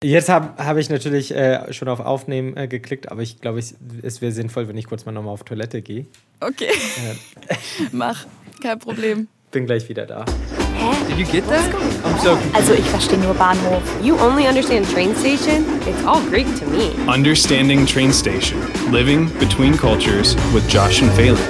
Jetzt hab ich natürlich schon auf Aufnehmen geklickt, aber ich glaube, es wäre sinnvoll, wenn ich kurz mal nochmal auf Toilette gehe. Okay. Mach. Kein Problem. Bin gleich wieder da. Hä? Did you get that? I'm so Also ich verstehe nur Bahnhof. You only understand train station? It's all Greek to me. Understanding Train Station. Living between cultures with Josh and Phelan.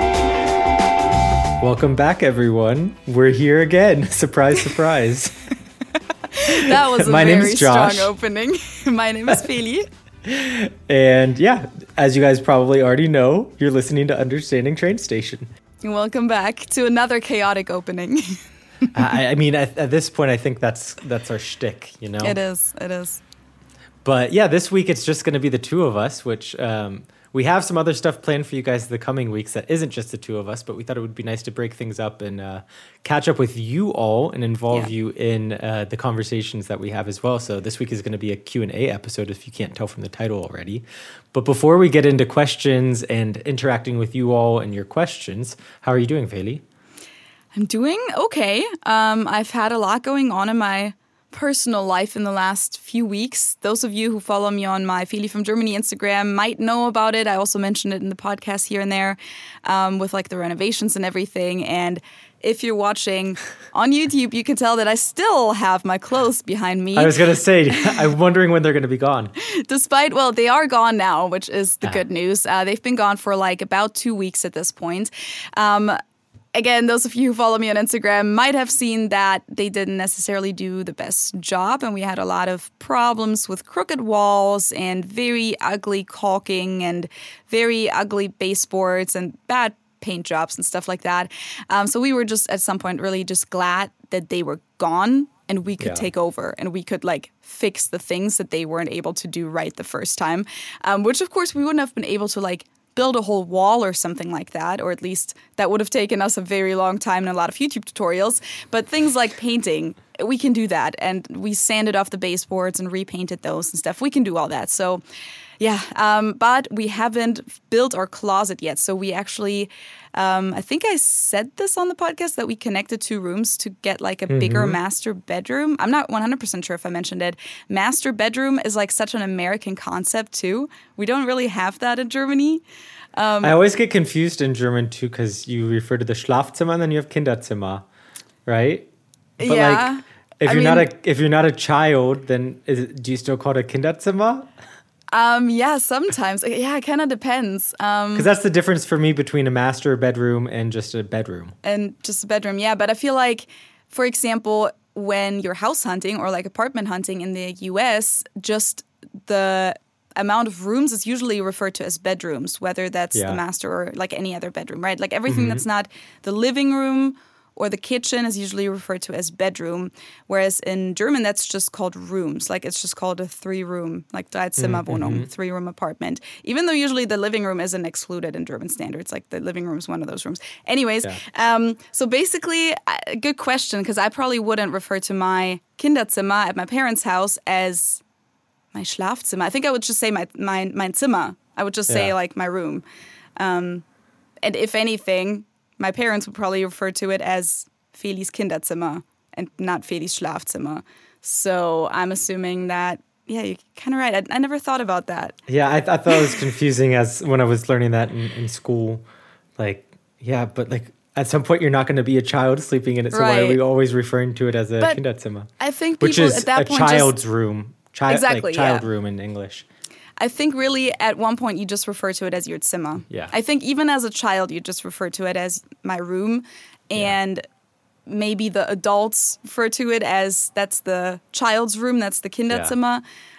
Welcome back, everyone. We're here again. Surprise, surprise. That was a My name very is Josh. strong opening. My name is Feli. And yeah, as you guys probably already know, you're listening to Understanding Train Station. Welcome back to another chaotic opening. I mean, at this point, I think that's our shtick, you know? It is. But yeah, this week it's just going to be the two of us, which we have some other stuff planned for you guys the coming weeks that isn't just the two of us, but we thought it would be nice to break things up and catch up with you all and involve you in the conversations that we have as well. So this week is going to be a Q&A episode, if you can't tell from the title already. But before we get into questions and interacting with you all and your questions, how are you doing, Feli? I'm doing okay. I've had a lot going on in my personal life in the last few weeks. Those of you who follow me on my Feli from Germany Instagram might know about it. I also mentioned it in the podcast here and there with like the renovations and everything. And if you're watching on YouTube, you can tell that I still have my clothes behind me. I was going to say, I'm wondering when they're going to be gone. Well, they are gone now, which is the good news. They've been gone for like about 2 weeks at this point. Again, those of you who follow me on Instagram might have seen that they didn't necessarily do the best job, and we had a lot of problems with crooked walls and very ugly caulking and very ugly baseboards and bad paint jobs and stuff like that. So we were just at some point really just glad that they were gone and we could take over and we could like fix the things that they weren't able to do right the first time, which of course we wouldn't have been able to like build a whole wall or something like that, or at least that would have taken us a very long time and a lot of YouTube tutorials. But things like painting, we can do that. And we sanded off the baseboards and repainted those and stuff. We can do all that. So yeah, but we haven't built our closet yet. So we actually, I think I said this on the podcast, that we connected 2 rooms to get like a bigger master bedroom. I'm not 100% sure if I mentioned it. Master bedroom is like such an American concept too. We don't really have that in Germany. I always get confused in German too, because you refer to the Schlafzimmer and then you have Kinderzimmer, right? But yeah. Like, if you're not a child, then do you still call it a Kinderzimmer? Yeah, sometimes. Yeah, it kind of depends. Because that's the difference for me between a master bedroom and just a bedroom. Yeah. But I feel like, for example, when you're house hunting or like apartment hunting in the US, just the amount of rooms is usually referred to as bedrooms, whether that's the master or like any other bedroom, right? Like everything that's not the living room or the kitchen is usually referred to as bedroom, whereas in German that's just called rooms. Like it's just called a 3-room, like Dreizimmerwohnung, 3-room apartment. Even though usually the living room isn't excluded in German standards, like the living room is one of those rooms. Anyways, so basically, good question, because I probably wouldn't refer to my Kinderzimmer at my parents' house as my Schlafzimmer. I think I would just say mein Zimmer. I would just say like my room. And if anything, my parents would probably refer to it as Feli's Kinderzimmer and not Feli's Schlafzimmer. So I'm assuming that, yeah, you're kind of right. I never thought about that. Yeah, I thought it was confusing as when I was learning that in school. Like, yeah, but like at some point you're not going to be a child sleeping in it. So why are we always referring to it as a Kinderzimmer? I think people which is at that a point child's room. Exactly, like child room in English. I think really at one point you just refer to it as your Zimmer. Yeah. I think even as a child you just refer to it as my room, and maybe the adults refer to it as that's the child's room, that's the Kinderzimmer.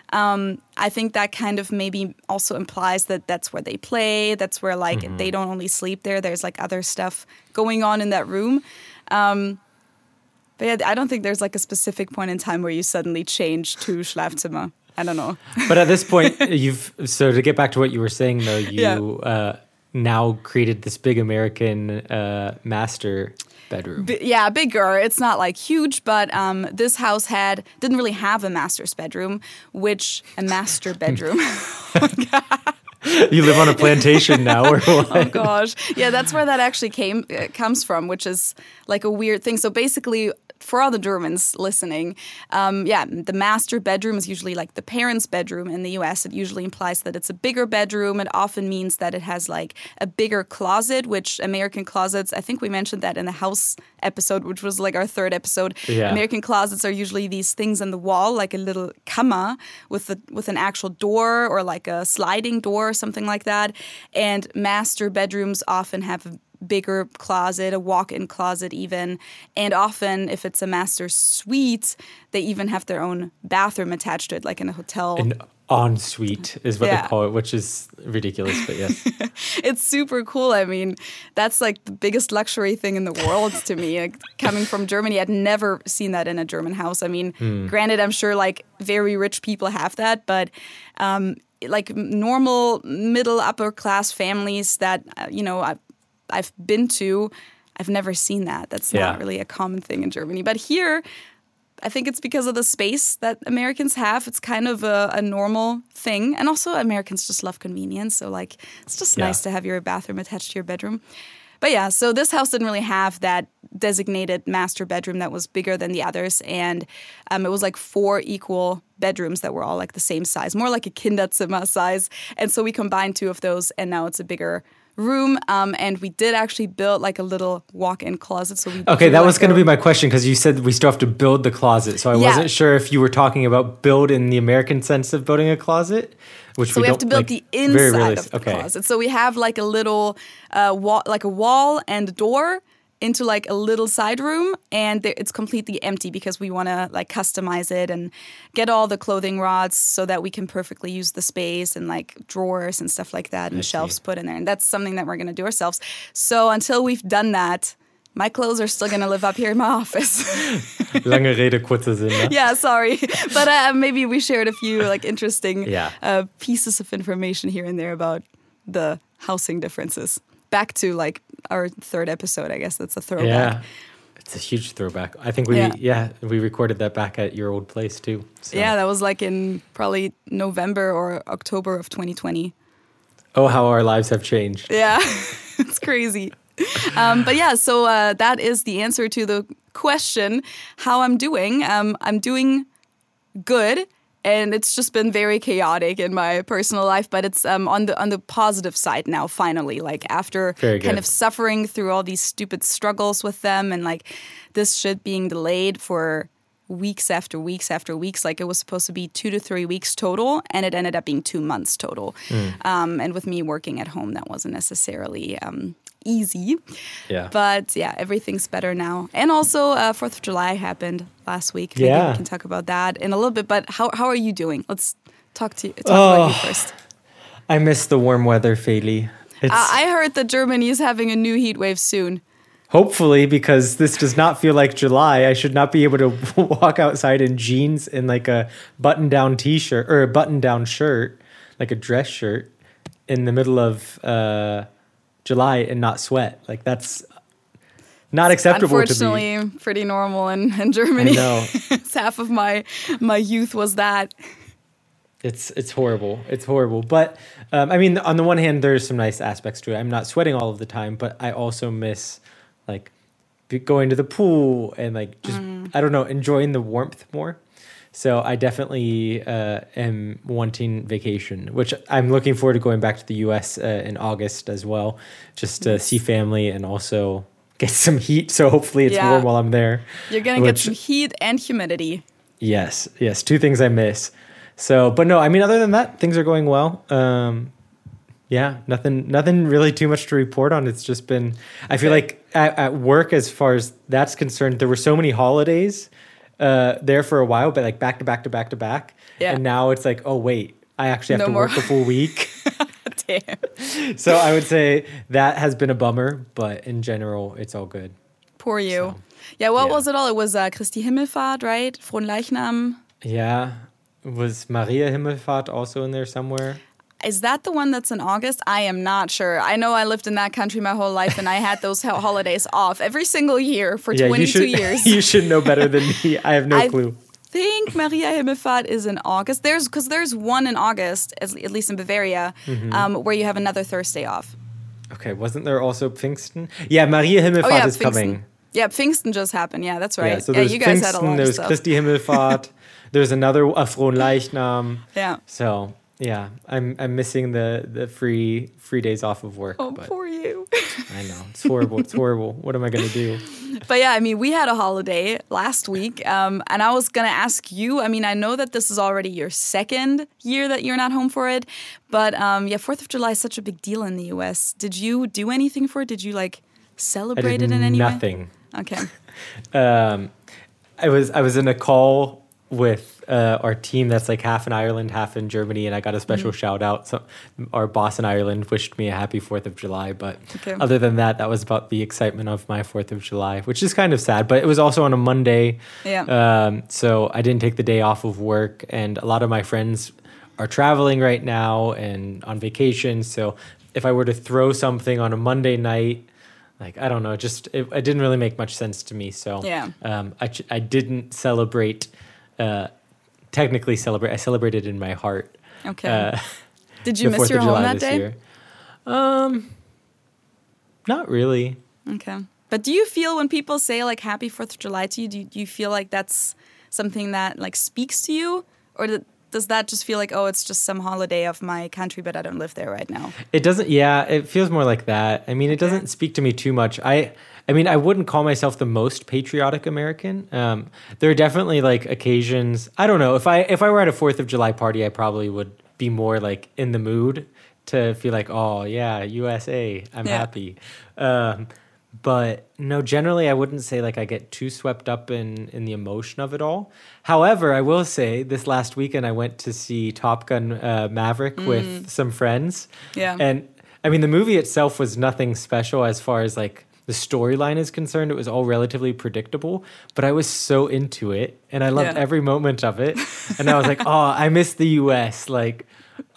I think that kind of maybe also implies that that's where they play, that's where like they don't only sleep there, there's like other stuff going on in that room. But yeah, I don't think there's like a specific point in time where you suddenly change to Schlafzimmer. I don't know. But at this point, so to get back to what you were saying, though, you now created this big American master bedroom. Bigger. It's not like huge, but this house didn't really have a master's bedroom, a master bedroom. Oh my God. You live on a plantation now, or what? Oh gosh. Yeah, that's where that actually comes from, which is like a weird thing. So basically, for all the Germans listening, the master bedroom is usually like the parents' bedroom in the US. It usually implies that it's a bigger bedroom. It often means that it has like a bigger closet, which American closets, I think we mentioned that in the house episode, which was like our third episode. Yeah. American closets are usually these things in the wall, like a little Kammer with an actual door or like a sliding door or something like that. And master bedrooms often have a bigger closet, a walk-in closet even. And often, if it's a master suite, they even have their own bathroom attached to it, like in a hotel. An ensuite is what they call it, which is ridiculous, but yes. It's super cool. I mean, that's like the biggest luxury thing in the world to me. Like, coming from Germany, I'd never seen that in a German house. I mean, granted, I'm sure like very rich people have that, but like normal middle upper class families that, I've been to, I've never seen that. That's not really a common thing in Germany. But here, I think it's because of the space that Americans have. It's kind of a normal thing. And also Americans just love convenience. So like, it's just nice to have your bathroom attached to your bedroom. But yeah, so this house didn't really have that designated master bedroom that was bigger than the others. And it was like 4 equal bedrooms that were all like the same size, more like a Kinderzimmer size. And so we combined 2 of those, and now it's a bigger room. And we did actually build like a little walk-in closet. So that was going to be my question, because you said we still have to build the closet. So I wasn't sure if you were talking about build in the American sense of building a closet. So we have to build the inside of the closet. So we have like a little wall and a door into like a little side room, and it's completely empty because we want to like customize it and get all the clothing rods so that we can perfectly use the space, and like drawers and stuff like that, and shelves put in there. And that's something that we're going to do ourselves. So until we've done that, my clothes are still going to live up here in my office. Lange Rede, kurzer Sinn. Ne? Yeah, sorry. But maybe we shared a few like interesting pieces of information here and there about the housing differences. Back to like our third episode, I guess that's a throwback. Yeah, it's a huge throwback. I think we recorded that back at your old place too. So. Yeah, that was like in probably November or October of 2020. Oh, how our lives have changed. Yeah, it's crazy. But yeah, so that is the answer to the question, how I'm doing. I'm doing good. And it's just been very chaotic in my personal life, but it's on the positive side now, finally. Like after kind of suffering through all these stupid struggles with them, and like this shit being delayed for weeks after weeks after weeks. Like it was supposed to be 2 to 3 weeks total, and it ended up being 2 months total. And with me working at home, that wasn't necessarily easy. Yeah. But yeah, everything's better now. And also 4th of July happened last week. Maybe we can talk about that in a little bit. But how are you doing? Let's talk about you first. I miss the warm weather, Feli. I heard that Germany is having a new heat wave soon. Hopefully, because this does not feel like July. I should not be able to walk outside in jeans and like a button-down t-shirt or a button-down shirt, like a dress shirt, in the middle of July and not sweat. Like that's not acceptable to me. Unfortunately, pretty normal in Germany. I know. Half of my youth was that. It's horrible. It's horrible. But I mean, on the one hand, there's some nice aspects to it. I'm not sweating all of the time, but I also miss like going to the pool and like just I don't know, enjoying the warmth more. So I definitely am wanting vacation, which I'm looking forward to going back to the U.S. In August as well, just to see family and also get some heat. So hopefully it's warm while I'm there. You're going to get some heat and humidity. Yes. 2 things I miss. So, but no, I mean, other than that, things are going well. Yeah, nothing really too much to report on. It's just been, I feel like at work, as far as that's concerned, there were so many holidays there for a while, but like back to back. Yeah. And now it's like, oh wait, I actually have to work a full week. Damn. So I would say that has been a bummer, but in general, it's all good. Poor you. So, yeah, what was it all? It was Christi Himmelfahrt, right? Fronleichnam. Yeah. Was Maria Himmelfahrt also in there somewhere? Is that the one that's in August? I am not sure. I know I lived in that country my whole life, and I had those holidays off every single year for 22 years. You should know better than me. I have no clue. think Maria Himmelfahrt is in August. There's one in August, at least in Bavaria, where you have another Thursday off. Okay, wasn't there also Pfingsten? Yeah, Maria Himmelfahrt is Pfingsten. coming. Yeah, Pfingsten just happened. Yeah, that's right. Yeah, so there's you guys Pfingsten, had a lot of there's stuff. Christi Himmelfahrt, there's another Fronleichnam. Yeah. So yeah, I'm missing the free days off of work. Oh, but poor you. I know, it's horrible. It's horrible. What am I gonna do? But yeah, I mean, we had a holiday last week, and I was gonna ask you. I mean, I know that this is already your second year that you're not home for it, but 4th of July is such a big deal in the U.S. Did you do anything for it? Did you like celebrate it in any way? Nothing. Okay. I was in a call with our team that's like half in Ireland, half in Germany, and I got a special shout out. So our boss in Ireland wished me a happy 4th of July, but other than that, that was about the excitement of my 4th of July, which is kind of sad. But it was also on a Monday, so I didn't take the day off of work, and a lot of my friends are traveling right now and on vacation. So if I were to throw something on a Monday night, like, I don't know, it didn't really make much sense to me. So I didn't celebrate. Technically celebrate. I celebrated in my heart. Okay. Did you miss your home that day? Year. Not really. Okay. But do you feel when people say like Happy 4th of July to you, do you feel like that's something that like speaks to you, or does that just feel like, oh, it's just some holiday of my country, but I don't live there right now? It doesn't. Yeah, it feels more like that. I mean, it doesn't speak to me too much. I mean, I wouldn't call myself the most patriotic American. There are definitely like occasions. I don't know, if I were at a 4th of July party, I probably would be more like in the mood to feel like, oh yeah, USA, I'm happy. But no, generally I wouldn't say like I get too swept up in the emotion of it all. However, I will say this last weekend I went to see Top Gun Maverick with some friends. Yeah. And I mean, the movie itself was nothing special as far as like the storyline is concerned. It was all relatively predictable, but I was so into it and I loved every moment of it. And I was like, oh, I miss the US. Like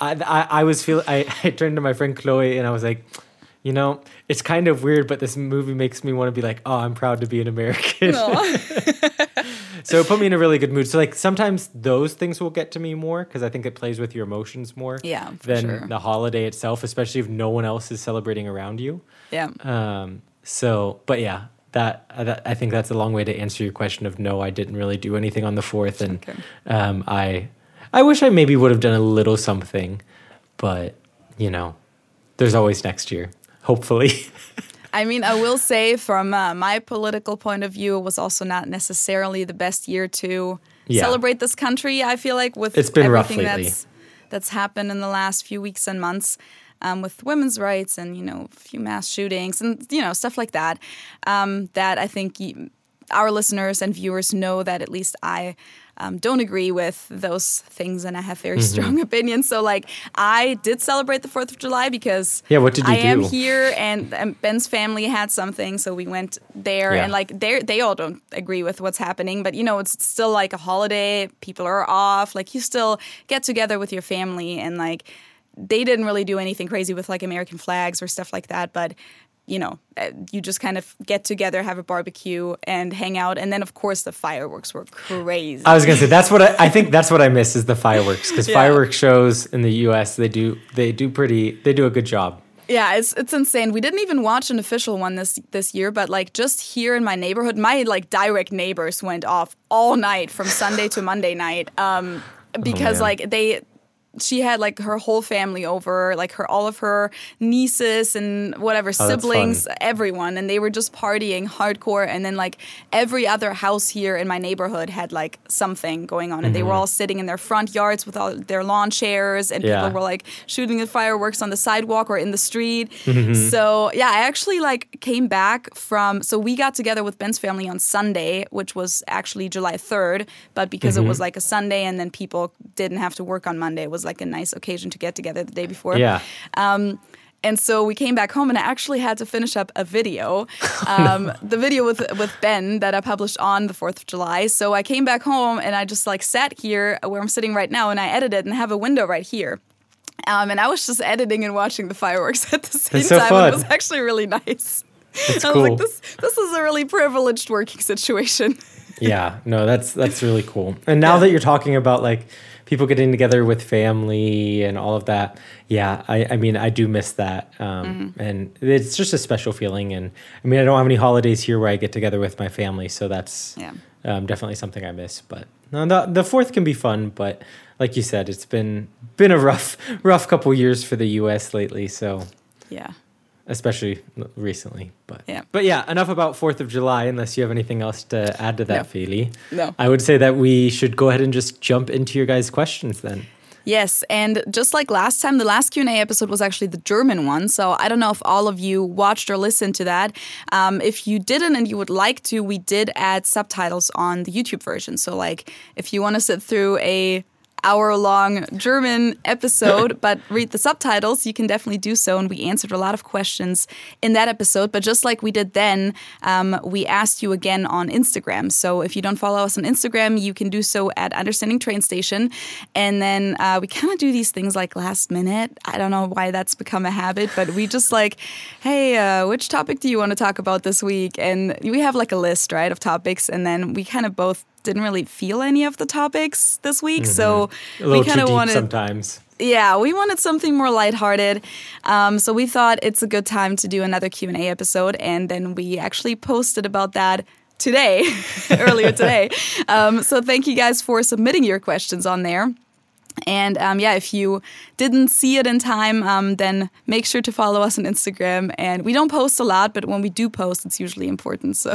I turned to my friend Chloe and I was like, you know, it's kind of weird, but this movie makes me want to be like, oh, I'm proud to be an American. So it put me in a really good mood. So like sometimes those things will get to me more because I think it plays with your emotions more than the holiday itself, especially if no one else is celebrating around you. Yeah. So, but yeah, that I think that's a long way to answer your question of no, I didn't really do anything on the 4th. And I wish I maybe would have done a little something, but you know, there's always next year. Hopefully. I mean, I will say from my political point of view, it was also not necessarily the best year to celebrate this country. I feel like with everything that's happened in the last few weeks and months with women's rights and, you know, a few mass shootings and, you know, stuff like that, that I think our listeners and viewers know that at least I don't agree with those things, and I have very strong opinions. So, like, I did celebrate the 4th of July because what did you do? Am here, and Ben's family had something, so we went there. And, like, they all don't agree with what's happening, but, you know, it's still, like, a holiday. People are off. Like, you still get together with your family, and, like, they didn't really do anything crazy with, like, American flags or stuff like that, but you know, you just kind of get together, have a barbecue, and hang out. And then, of course, the fireworks were crazy. I was going to say, that's what I think that's what I miss is the fireworks. Because fireworks shows in the U.S., they do a good job. Yeah, it's insane. We didn't even watch an official one this year, but like just here in my neighborhood, my like direct neighbors went off all night from Sunday to Monday night because she had like her whole family over, like all of her nieces and whatever siblings, everyone, and they were just partying hardcore. And then like every other house here in my neighborhood had like something going on, and they were all sitting in their front yards with all their lawn chairs, and people were like shooting the fireworks on the sidewalk or in the street. So yeah, I actually like came back so we got together with Ben's family on Sunday, which was actually July 3rd, but because it was like a Sunday and then people didn't have to work on Monday, it was like a nice occasion to get together the day before. Yeah. And so we came back home, and I actually had to finish up a video, the video with Ben that I published on the 4th of July. So I came back home, and I just like sat here where I'm sitting right now, and I edited and have a window right here. And I was just editing and watching the fireworks at the same time. Fun. It was actually really nice. It's I cool. was like, this is a really privileged working situation. Yeah, no, that's really cool. And now that you're talking about like people getting together with family and all of that, yeah, I mean, I do miss that. And it's just a special feeling. And I mean, I don't have any holidays here where I get together with my family. So that's definitely something I miss. But no, the 4th can be fun. But like you said, it's been a rough couple years for the U.S. lately. So Yeah. especially recently. But yeah, enough about 4th of July, unless you have anything else to add to that, Feli. No. I would say that we should go ahead and just jump into your guys' questions then. Yes, and just like last time, the last Q&A episode was actually the German one, so I don't know if all of you watched or listened to that. If you didn't and you would like to, we did add subtitles on the YouTube version. So like if you want to sit through a hour-long German episode, but read the subtitles, you can definitely do so. And we answered a lot of questions in that episode. But just like we did then, we asked you again on Instagram. So if you don't follow us on Instagram, you can do so at Understanding Train Station. And then we kind of do these things like last minute. I don't know why that's become a habit, but we just like, hey, which topic do you want to talk about this week? And we have like a list, right, of topics. And then we kind of both didn't really feel any of the topics this week, so we kind of wanted sometimes. Yeah, we wanted something more lighthearted. So we thought it's a good time to do another Q&A episode, and then we actually posted about that today, earlier today. So thank you guys for submitting your questions on there. And if you didn't see it in time, then make sure to follow us on Instagram. And we don't post a lot, but when we do post, it's usually important. So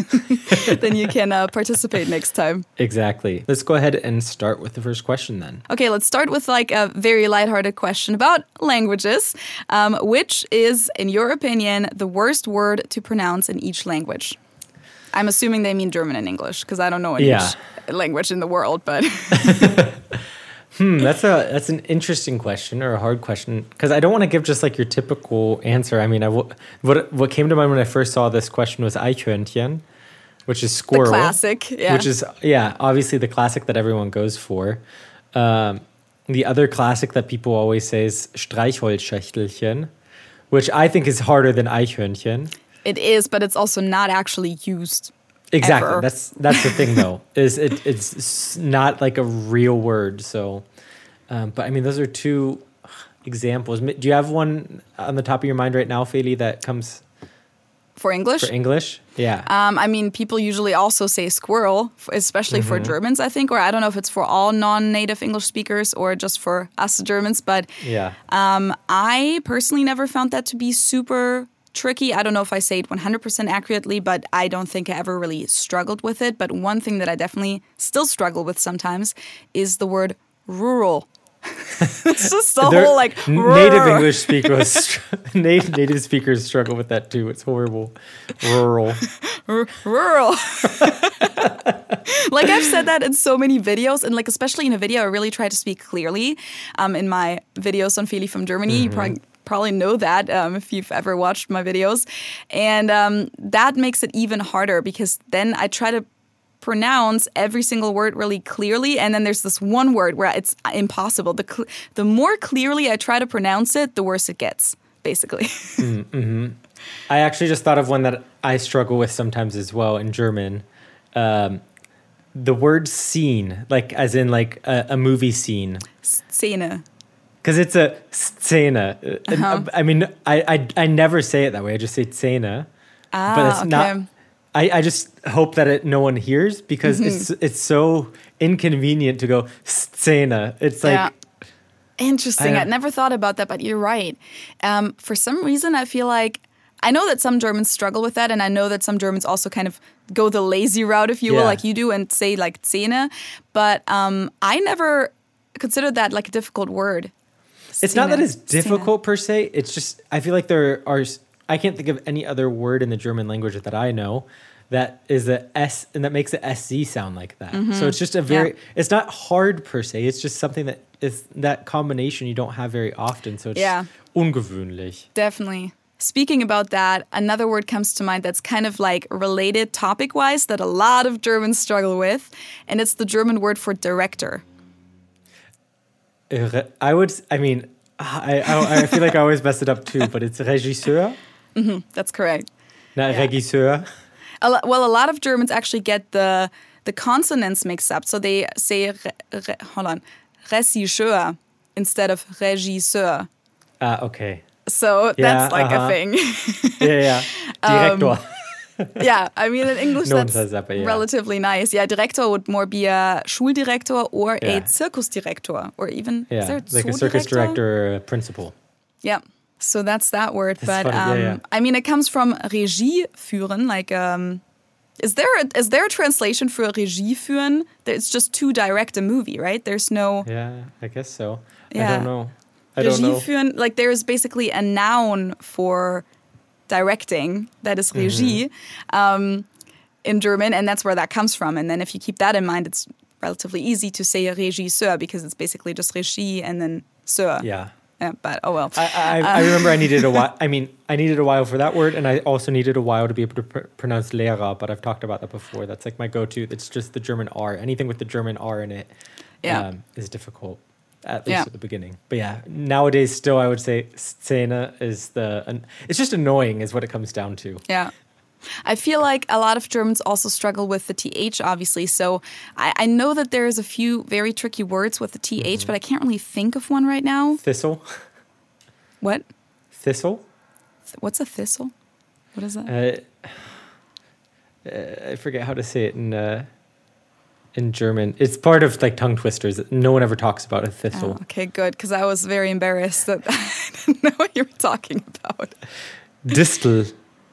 then you can participate next time. Exactly. Let's go ahead and start with the first question then. Okay, let's start with like a very lighthearted question about languages. Which is, in your opinion, the worst word to pronounce in each language? I'm assuming they mean German and English, because I don't know any language in the world, but... That's an interesting question, or a hard question, because I don't want to give just like your typical answer. I mean, what came to mind when I first saw this question was Eichhörnchen, which is squirrel. The classic, yeah. Which is, obviously the classic that everyone goes for. The other classic that people always say is Streichholzschächtelchen, which I think is harder than Eichhörnchen. It is, but it's also not actually used. Exactly. Ever. That's the thing, though. It's not like a real word. So, but I mean, those are two examples. Do you have one on the top of your mind right now, Feli, that comes for English? For English, yeah. I mean, people usually also say squirrel, especially for Germans, I think, or I don't know if it's for all non-native English speakers or just for us Germans. But I personally never found that to be super tricky. I don't know if I say it 100% accurately, but I don't think I ever really struggled with it. But one thing that I definitely still struggle with sometimes is the word rural. It's just the whole like native English speakers. Native speakers struggle with that too. It's horrible. Rural. Rural. Like I've said that in so many videos, and like especially in a video, I really try to speak clearly. In my videos on Feli from Germany, you probably know that if you've ever watched my videos. And that makes it even harder, because then I try to pronounce every single word really clearly, and then there's this one word where it's impossible. The more clearly I try to pronounce it, the worse it gets, basically. I actually just thought of one that I struggle with sometimes as well in German. The word scene, like as in like a movie scene. Szene. Because it's a Szene. I mean, I never say it that way. I just say Szene. But it's not. I just hope that no one hears, because it's so inconvenient to go Szene. It's like... Interesting. I'd never thought about that, but you're right. For some reason, I feel like... I know that some Germans struggle with that, and I know that some Germans also kind of go the lazy route, if you will, like you do, and say like Szene. But I never considered that like a difficult word. It's not that it's difficult per se. It's just, I feel like I can't think of any other word in the German language that I know that is a S and that makes the SZ sound like that. So it's just it's not hard per se. It's just something that is that combination you don't have very often. So it's ungewöhnlich. Definitely. Speaking about that, another word comes to mind that's kind of like related topic-wise that a lot of Germans struggle with, and it's the German word for director. I feel like I always mess it up too, but it's Regisseur. That's correct. Not Regisseur. Well, a lot of Germans actually get the the consonants mix up. So they say, Regisseur instead of Regisseur. Okay. So that's like a thing. Yeah. Director. Yeah, I mean, in English, No one that's says that, but yeah. relatively nice. Yeah, Director would more be a Schuldirektor or a Zirkusdirektor, or even is there like a circus director or a principal. Yeah, so that's that word. That's but funny. I mean, it comes from Regie führen. Like, is there a translation for Regie führen? It's just to direct a movie, right? There's no. Yeah, I guess so. Yeah. I don't know. Regie führen, like there is basically a noun for directing that is Regie in German, and that's where that comes from. And then if you keep that in mind, it's relatively easy to say Regisseur because it's basically just Regie and then Sir. Yeah. But oh well. I remember I needed a while. I mean, I needed a while for that word, and I also needed a while to be able to pronounce Lehrer. But I've talked about that before. That's like my go-to. It's just the German R. Anything with the German R in it is difficult, at least at the beginning. But yeah, nowadays still I would say Szene is it's just annoying is what it comes down to. Yeah. I feel like a lot of Germans also struggle with the TH, obviously. So I know that there's a few very tricky words with the TH, but I can't really think of one right now. Thistle. What? Thistle? What's a thistle? What is that? I forget how to say it in German. It's part of like tongue twisters. No one ever talks about a thistle. Oh, okay, good, because I was very embarrassed that I didn't know what you were talking about. Distel.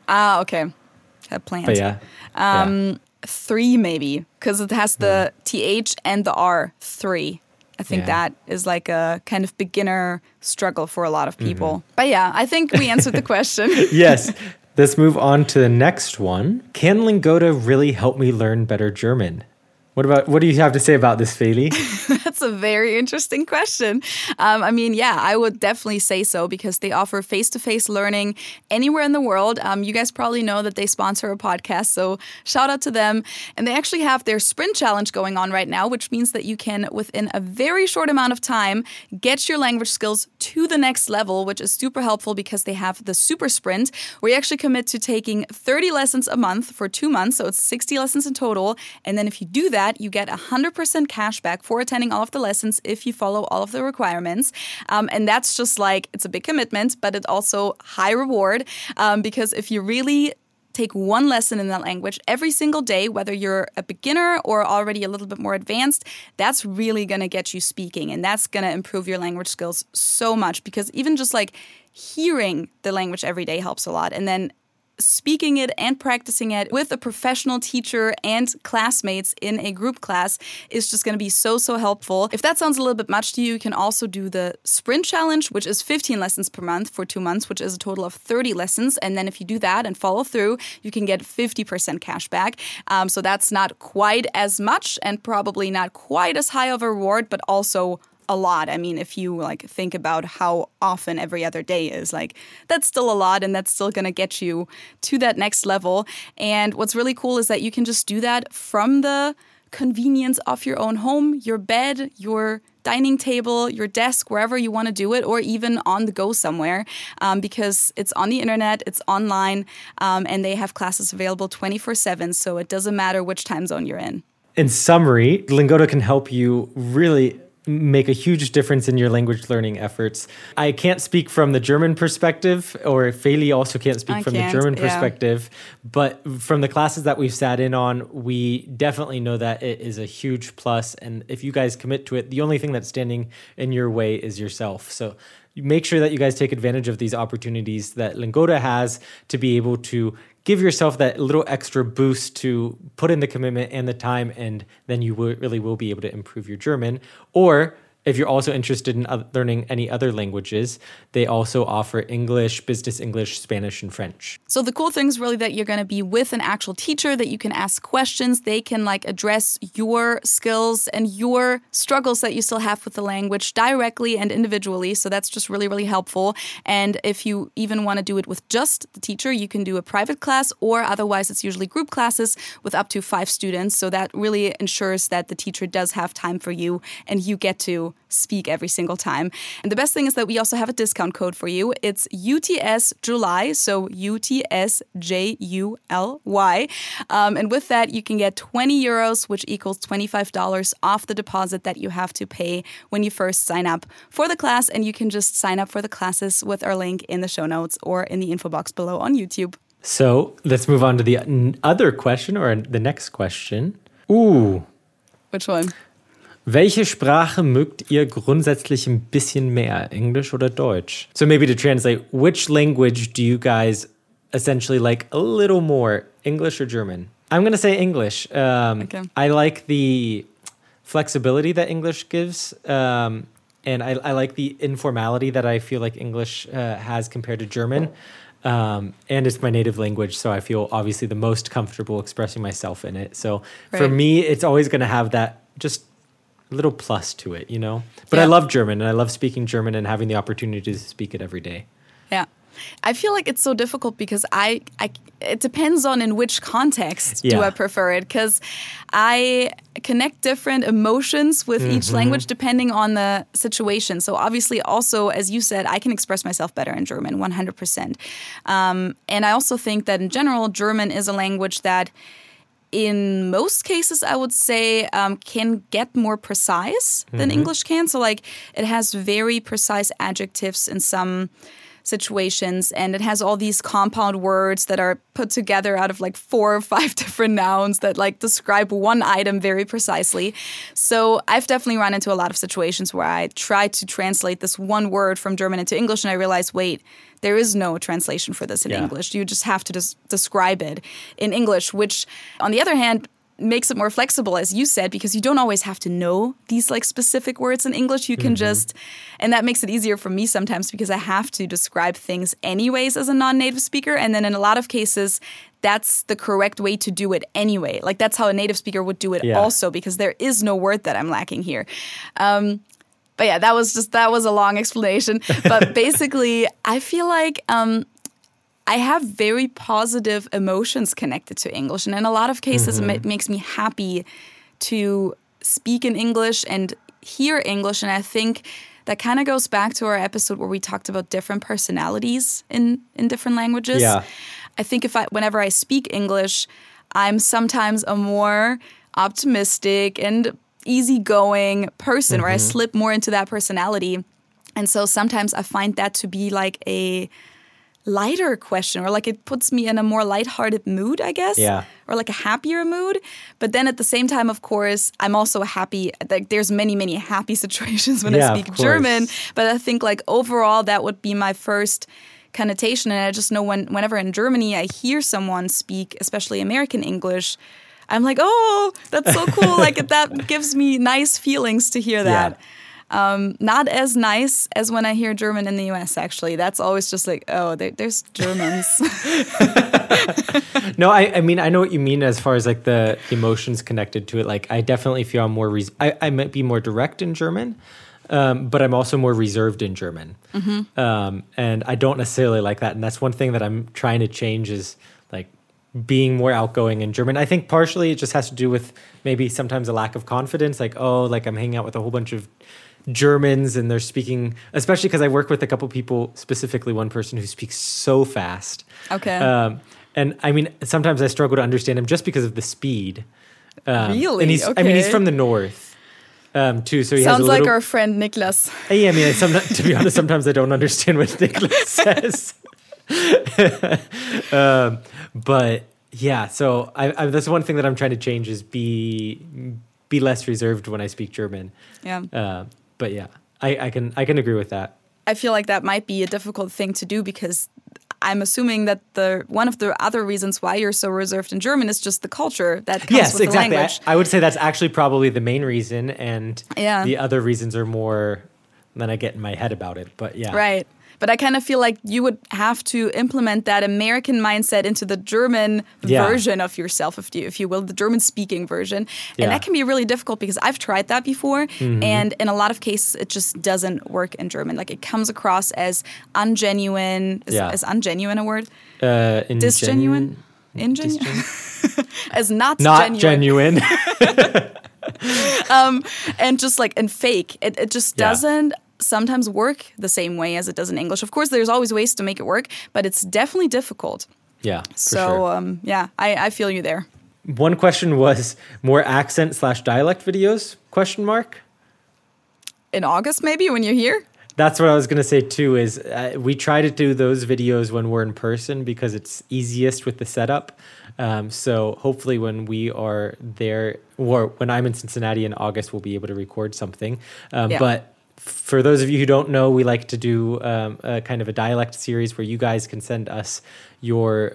Okay. A plant. But yeah. 3 maybe, because it has the TH and the R, 3. I think that is like a kind of beginner struggle for a lot of people. But yeah, I think we answered the question. Yes. Let's move on to the next one. Can Lingoda really help me learn better German? What do you have to say about this, Feli? That's a very interesting question. I mean, yeah, I would definitely say so because they offer face-to-face learning anywhere in the world. You guys probably know that they sponsor a podcast, so shout out to them. And they actually have their sprint challenge going on right now, which means that you can, within a very short amount of time, get your language skills to the next level, which is super helpful because they have the super sprint, where you actually commit to taking 30 lessons a month for 2 months, so it's 60 lessons in total. And then if you do that, you get 100% cash back for attending all of the lessons if you follow all of the requirements. And that's just like, it's a big commitment, but it's also high reward because if you really take one lesson in that language every single day, whether you're a beginner or already a little bit more advanced, that's really going to get you speaking. And that's going to improve your language skills so much because even just like hearing the language every day helps a lot. And then speaking it and practicing it with a professional teacher and classmates in a group class is just going to be so helpful. If that sounds a little bit much to you, you can also do the sprint challenge, which is 15 lessons per month for 2 months, which is a total of 30 lessons. And then if you do that and follow through, you can get 50% cash back. So that's not quite as much and probably not quite as high of a reward, but also a lot. I mean, if you like think about how often every other day is, like that's still a lot and that's still going to get you to that next level. And what's really cool is that you can just do that from the convenience of your own home, your bed, your dining table, your desk, wherever you want to do it, or even on the go somewhere, because it's on the internet, it's online, and they have classes available 24/7. So it doesn't matter which time zone you're in. In summary, Lingoda can help you really make a huge difference in your language learning efforts. I can't speak from the German perspective, or Feli also can't speak from the German perspective, but from the classes that we've sat in on, we definitely know that it is a huge plus. And if you guys commit to it, the only thing that's standing in your way is yourself. So make sure that you guys take advantage of these opportunities that Lingoda has to be able to give yourself that little extra boost to put in the commitment and the time, and then you really will be able to improve your German. Or if you're also interested in learning any other languages, they also offer English, business English, Spanish, and French. So the cool thing is really that you're going to be with an actual teacher that you can ask questions. They can like address your skills and your struggles that you still have with the language directly and individually. So that's just really helpful. And if you even want to do it with just the teacher, you can do a private class, or otherwise it's usually group classes with up to 5 students. So that really ensures that the teacher does have time for you and you get to to speak every single time. And the best thing is that we also have a discount code for you. It's UTS July, so UTSJULY. And with that, you can get 20 euros, which equals $25 off the deposit that you have to pay when you first sign up for the class. And you can just sign up for the classes with our link in the show notes or in the info box below on YouTube. So let's move on to the other question, or the next question. Ooh. Which one? Welche Sprache mögt ihr grundsätzlich ein bisschen mehr, English oder Deutsch? So maybe to translate, which language do you guys essentially like a little more, English or German? I'm going to say English. Okay. I like the flexibility that English gives, and I like the informality that I feel like English has compared to German. And it's my native language, so I feel obviously the most comfortable expressing myself in it. So for me, it's always going to have that just little plus to it, you know? But I love German, and I love speaking German and having the opportunity to speak it every day. Yeah. I feel like it's so difficult because it depends on in which context do I prefer it, because I connect different emotions with each language depending on the situation. So obviously also, as you said, I can express myself better in German, 100%. And I also think that in general, German is a language that in most cases, I would say, can get more precise than English can. So like it has very precise adjectives in some situations, and it has all these compound words that are put together out of like 4 or 5 different nouns that like describe one item very precisely. So I've definitely run into a lot of situations where I try to translate this one word from German into English, and I realize, wait, there is no translation for this in English. You just have to describe it in English, which on the other hand makes it more flexible, as you said, because you don't always have to know these like specific words in English. You can just, and that makes it easier for me sometimes because I have to describe things anyways as a non-native speaker. And then in a lot of cases, that's the correct way to do it anyway. Like that's how a native speaker would do it also, because there is no word that I'm lacking here. But yeah, that was a long explanation. But basically, I feel like I have very positive emotions connected to English. And in a lot of cases, it makes me happy to speak in English and hear English. And I think that kind of goes back to our episode where we talked about different personalities in different languages. Yeah. I think whenever I speak English, I'm sometimes a more optimistic and easygoing person, where I slip more into that personality. And so sometimes I find that to be like a lighter question, or like it puts me in a more lighthearted mood, I guess, or like a happier mood. But then at the same time, of course, I'm also happy. Like there's many, many happy situations when I speak German. But I think like overall, that would be my first connotation. And I just know whenever in Germany I hear someone speak, especially American English, I'm like, oh, that's so cool. Like that gives me nice feelings to hear that. Not as nice as when I hear German in the US, actually. That's always just like, oh, there's Germans. No, I mean, I know what you mean as far as like the emotions connected to it. Like I definitely feel I'm more, I might be more direct in German, but I'm also more reserved in German. And I don't necessarily like that. And that's one thing that I'm trying to change, is like being more outgoing in German. I think partially it just has to do with maybe sometimes a lack of confidence. Like, oh, like I'm hanging out with a whole bunch of Germans and they're speaking, especially because I work with a couple people, specifically one person who speaks so fast. Okay. And I mean, sometimes I struggle to understand him just because of the speed. Really? And I mean, he's from the north too. So he sounds has like our friend Niklas. Yeah, I mean, to be honest, sometimes I don't understand what Niklas says. But yeah, so I that's one thing that I'm trying to change, is be less reserved when I speak German. Yeah. But yeah, I can agree with that. I feel like that might be a difficult thing to do, because I'm assuming that one of the other reasons why you're so reserved in German is just the culture that comes with the language. I would say that's actually probably the main reason, and the other reasons are more than I get in my head about it. But yeah. Right. But I kind of feel like you would have to implement that American mindset into the German version of yourself, if you will, the German-speaking version. And that can be really difficult, because I've tried that before. And in a lot of cases, it just doesn't work in German. Like it comes across as ungenuine. Is ungenuine a word? Disgenuine? Ingenuine? As not genuine. And just like, and fake. It just doesn't sometimes work the same way as it does in English. Of course, there's always ways to make it work, but it's definitely difficult. Yeah, for So, sure. I feel you there. One question was more accent/dialect videos, question mark? In August, maybe, when you're here? That's what I was going to say too, is we try to do those videos when we're in person because it's easiest with the setup. So hopefully when we are there, or when I'm in Cincinnati in August, we'll be able to record something. But for those of you who don't know, we like to do a kind of a dialect series where you guys can send us your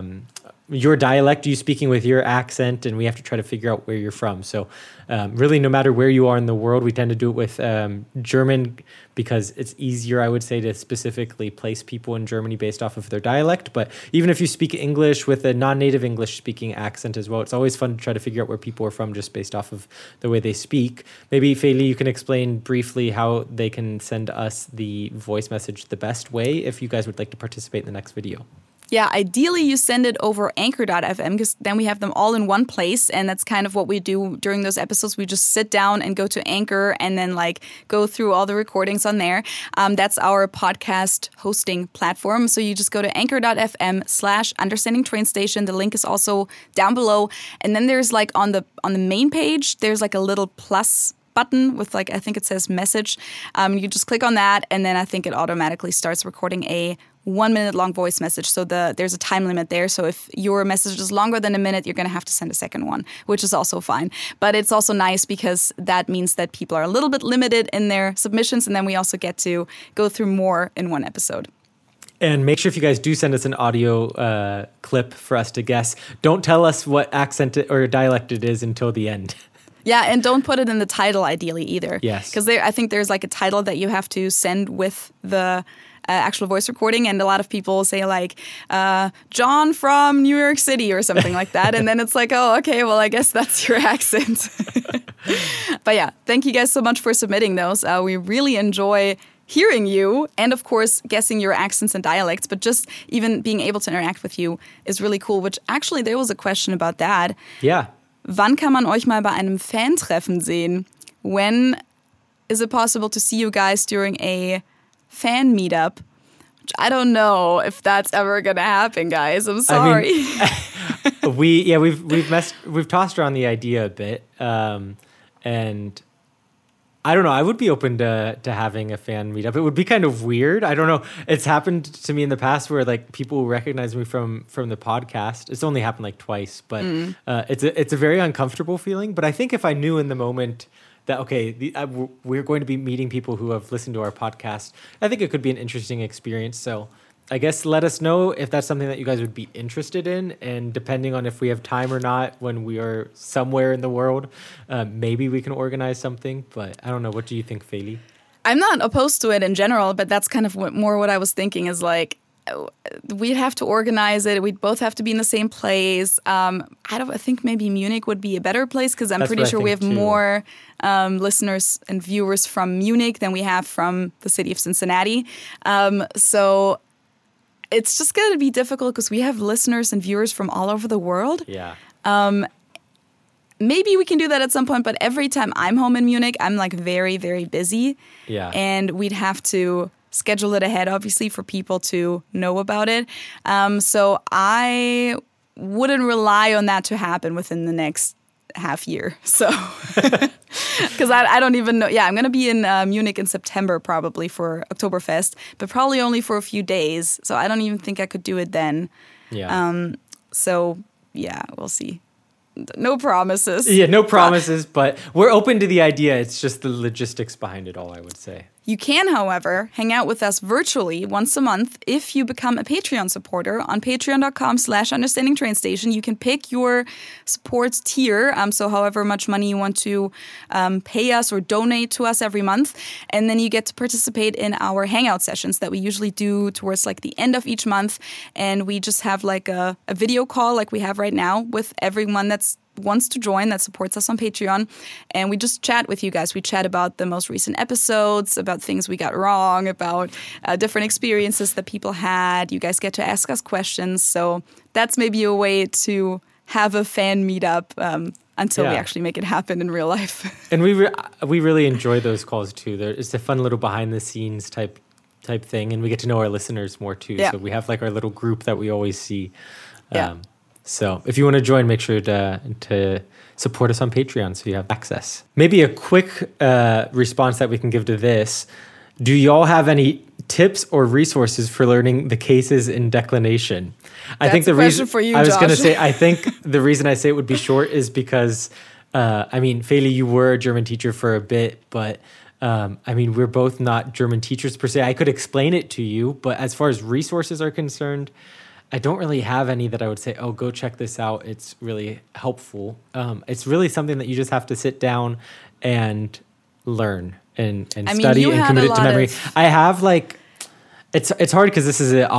dialect, you speaking with your accent, and we have to try to figure out where you're from. So really, no matter where you are in the world, we tend to do it with German because it's easier, I would say, to specifically place people in Germany based off of their dialect. But even if you speak English with a non-native English speaking accent as well, it's always fun to try to figure out where people are from just based off of the way they speak. Maybe, Feli, you can explain briefly how they can send us the voice message the best way if you guys would like to participate in the next video. Yeah, ideally you send it over anchor.fm because then we have them all in one place. And that's kind of what we do during those episodes. We just sit down and go to Anchor and then like go through all the recordings on there. That's our podcast hosting platform. So you just go to anchor.fm/understanding train station. The link is also down below. And then there's like on the main page, there's like a little plus button with like, I think it says message. You just click on that and then I think it automatically starts recording a 1 minute long voice message. So there's a time limit there. So if your message is longer than a minute, you're going to have to send a second one, which is also fine. But it's also nice because that means that people are a little bit limited in their submissions. And then we also get to go through more in one episode. And make sure if you guys do send us an audio clip for us to guess, don't tell us what accent or dialect it is until the end. Yeah, and don't put it in the title ideally either. Yes. Because I think there's like a title that you have to send with the actual voice recording, and a lot of people say like John from New York City or something like that, and then it's like, oh, okay, well, I guess that's your accent. But yeah, thank you guys so much for submitting those. We really enjoy hearing you and, of course, guessing your accents and dialects, but just even being able to interact with you is really cool, which actually there was a question about that. Yeah. Wann kann man euch mal bei einem Fan-Treffen sehen? When is it possible to see you guys during a fan meetup? Which I don't know if that's ever gonna happen, guys. I'm sorry. I mean, we've tossed around the idea a bit, and I don't know. I would be open to having a fan meetup. It would be kind of weird. I don't know. It's happened to me in the past where like people recognize me from the podcast. It's only happened like twice, but it's a very uncomfortable feeling. But I think if I knew in the moment that, okay, we're going to be meeting people who have listened to our podcast, I think it could be an interesting experience. So I guess let us know if that's something that you guys would be interested in. And depending on if we have time or not when we are somewhere in the world, maybe we can organize something. But I don't know. What do you think, Feli? I'm not opposed to it in general, but that's kind of what I was thinking is like, we'd have to organize it. We'd both have to be in the same place. I think maybe Munich would be a better place because I'm pretty sure we have more listeners and viewers from Munich than we have from the city of Cincinnati. So it's just going to be difficult because we have listeners and viewers from all over the world. Yeah. Maybe we can do that at some point, but every time I'm home in Munich, I'm like very, very busy. Yeah. And we'd have to schedule it ahead, obviously, for people to know about it. So I wouldn't rely on that to happen within the next half year. So, because I don't even know. Yeah, I'm going to be in Munich in September probably for Oktoberfest, but probably only for a few days. So I don't even think I could do it then. Yeah. So yeah, we'll see. No promises. Yeah, no promises, but we're open to the idea. It's just the logistics behind it all, I would say. You can, however, hang out with us virtually once a month if you become a Patreon supporter on patreon.com/understandingtrainstation. You can pick your support tier, so however much money you want to pay us or donate to us every month. And then you get to participate in our hangout sessions that we usually do towards like the end of each month. And we just have like a video call like we have right now with everyone that's wants to join, that supports us on Patreon, and we just chat with you guys. We chat about the most recent episodes, about things we got wrong, about different experiences that people had. You guys get to ask us questions, so that's maybe a way to have a fan meetup. until we Yeah. actually make it happen in real life. And we really enjoy those calls too. It's a fun little behind the scenes type thing, and we get to know our listeners more too. Yeah. So we have like our little group that we always see. Yeah. So if you want to join, make sure to support us on Patreon so you have access. Maybe a quick response that we can give to this. Do y'all have any tips or resources for learning the cases in declination? I think That's a the question reason for you, I was going to Josh. say, I think the reason I say it would be short is because, I mean, Feli, you were a German teacher for a bit, but I mean, we're both not German teachers per se. I could explain it to you, but as far as resources are concerned, I don't really have any that I would say, oh, go check this out. It's really helpful. It's really something that you just have to sit down and learn and I mean, study you and had commit a it to lot memory. of- I have like, it's hard because this is an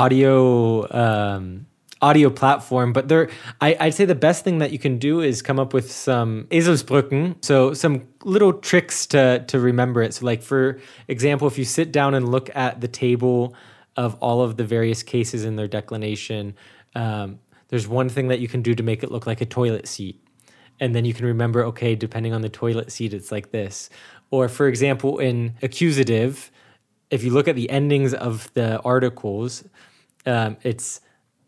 audio platform, but I'd say the best thing that you can do is come up with some Eselsbrücken, so some little tricks to remember it. So like, for example, if you sit down and look at the table of all of the various cases in their declination, there's one thing that you can do to make it look like a toilet seat. And then you can remember, okay, depending on the toilet seat, it's like this. Or for example, in accusative, if you look at the endings of the articles, it's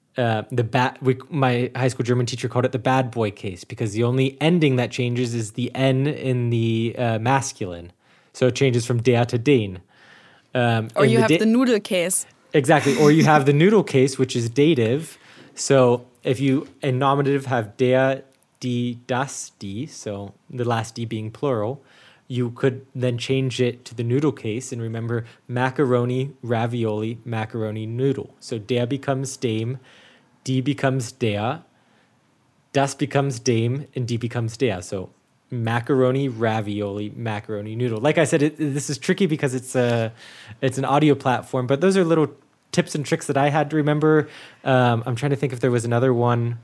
my high school German teacher called it the bad boy case, because the only ending that changes is the N in the masculine. So it changes from der to den. Or you have the noodle case. Exactly. Or you have the noodle case, which is dative. So if you in nominative have der, die, das, die, so the last D being plural, you could then change it to the noodle case and remember macaroni, ravioli, macaroni, noodle. So der becomes dem, die becomes der, das becomes dem, and die becomes der. So macaroni, ravioli, macaroni, noodle. Like I said, this is tricky because it's an audio platform, but those are little tips and tricks that I had to remember. I'm trying to think if there was another one.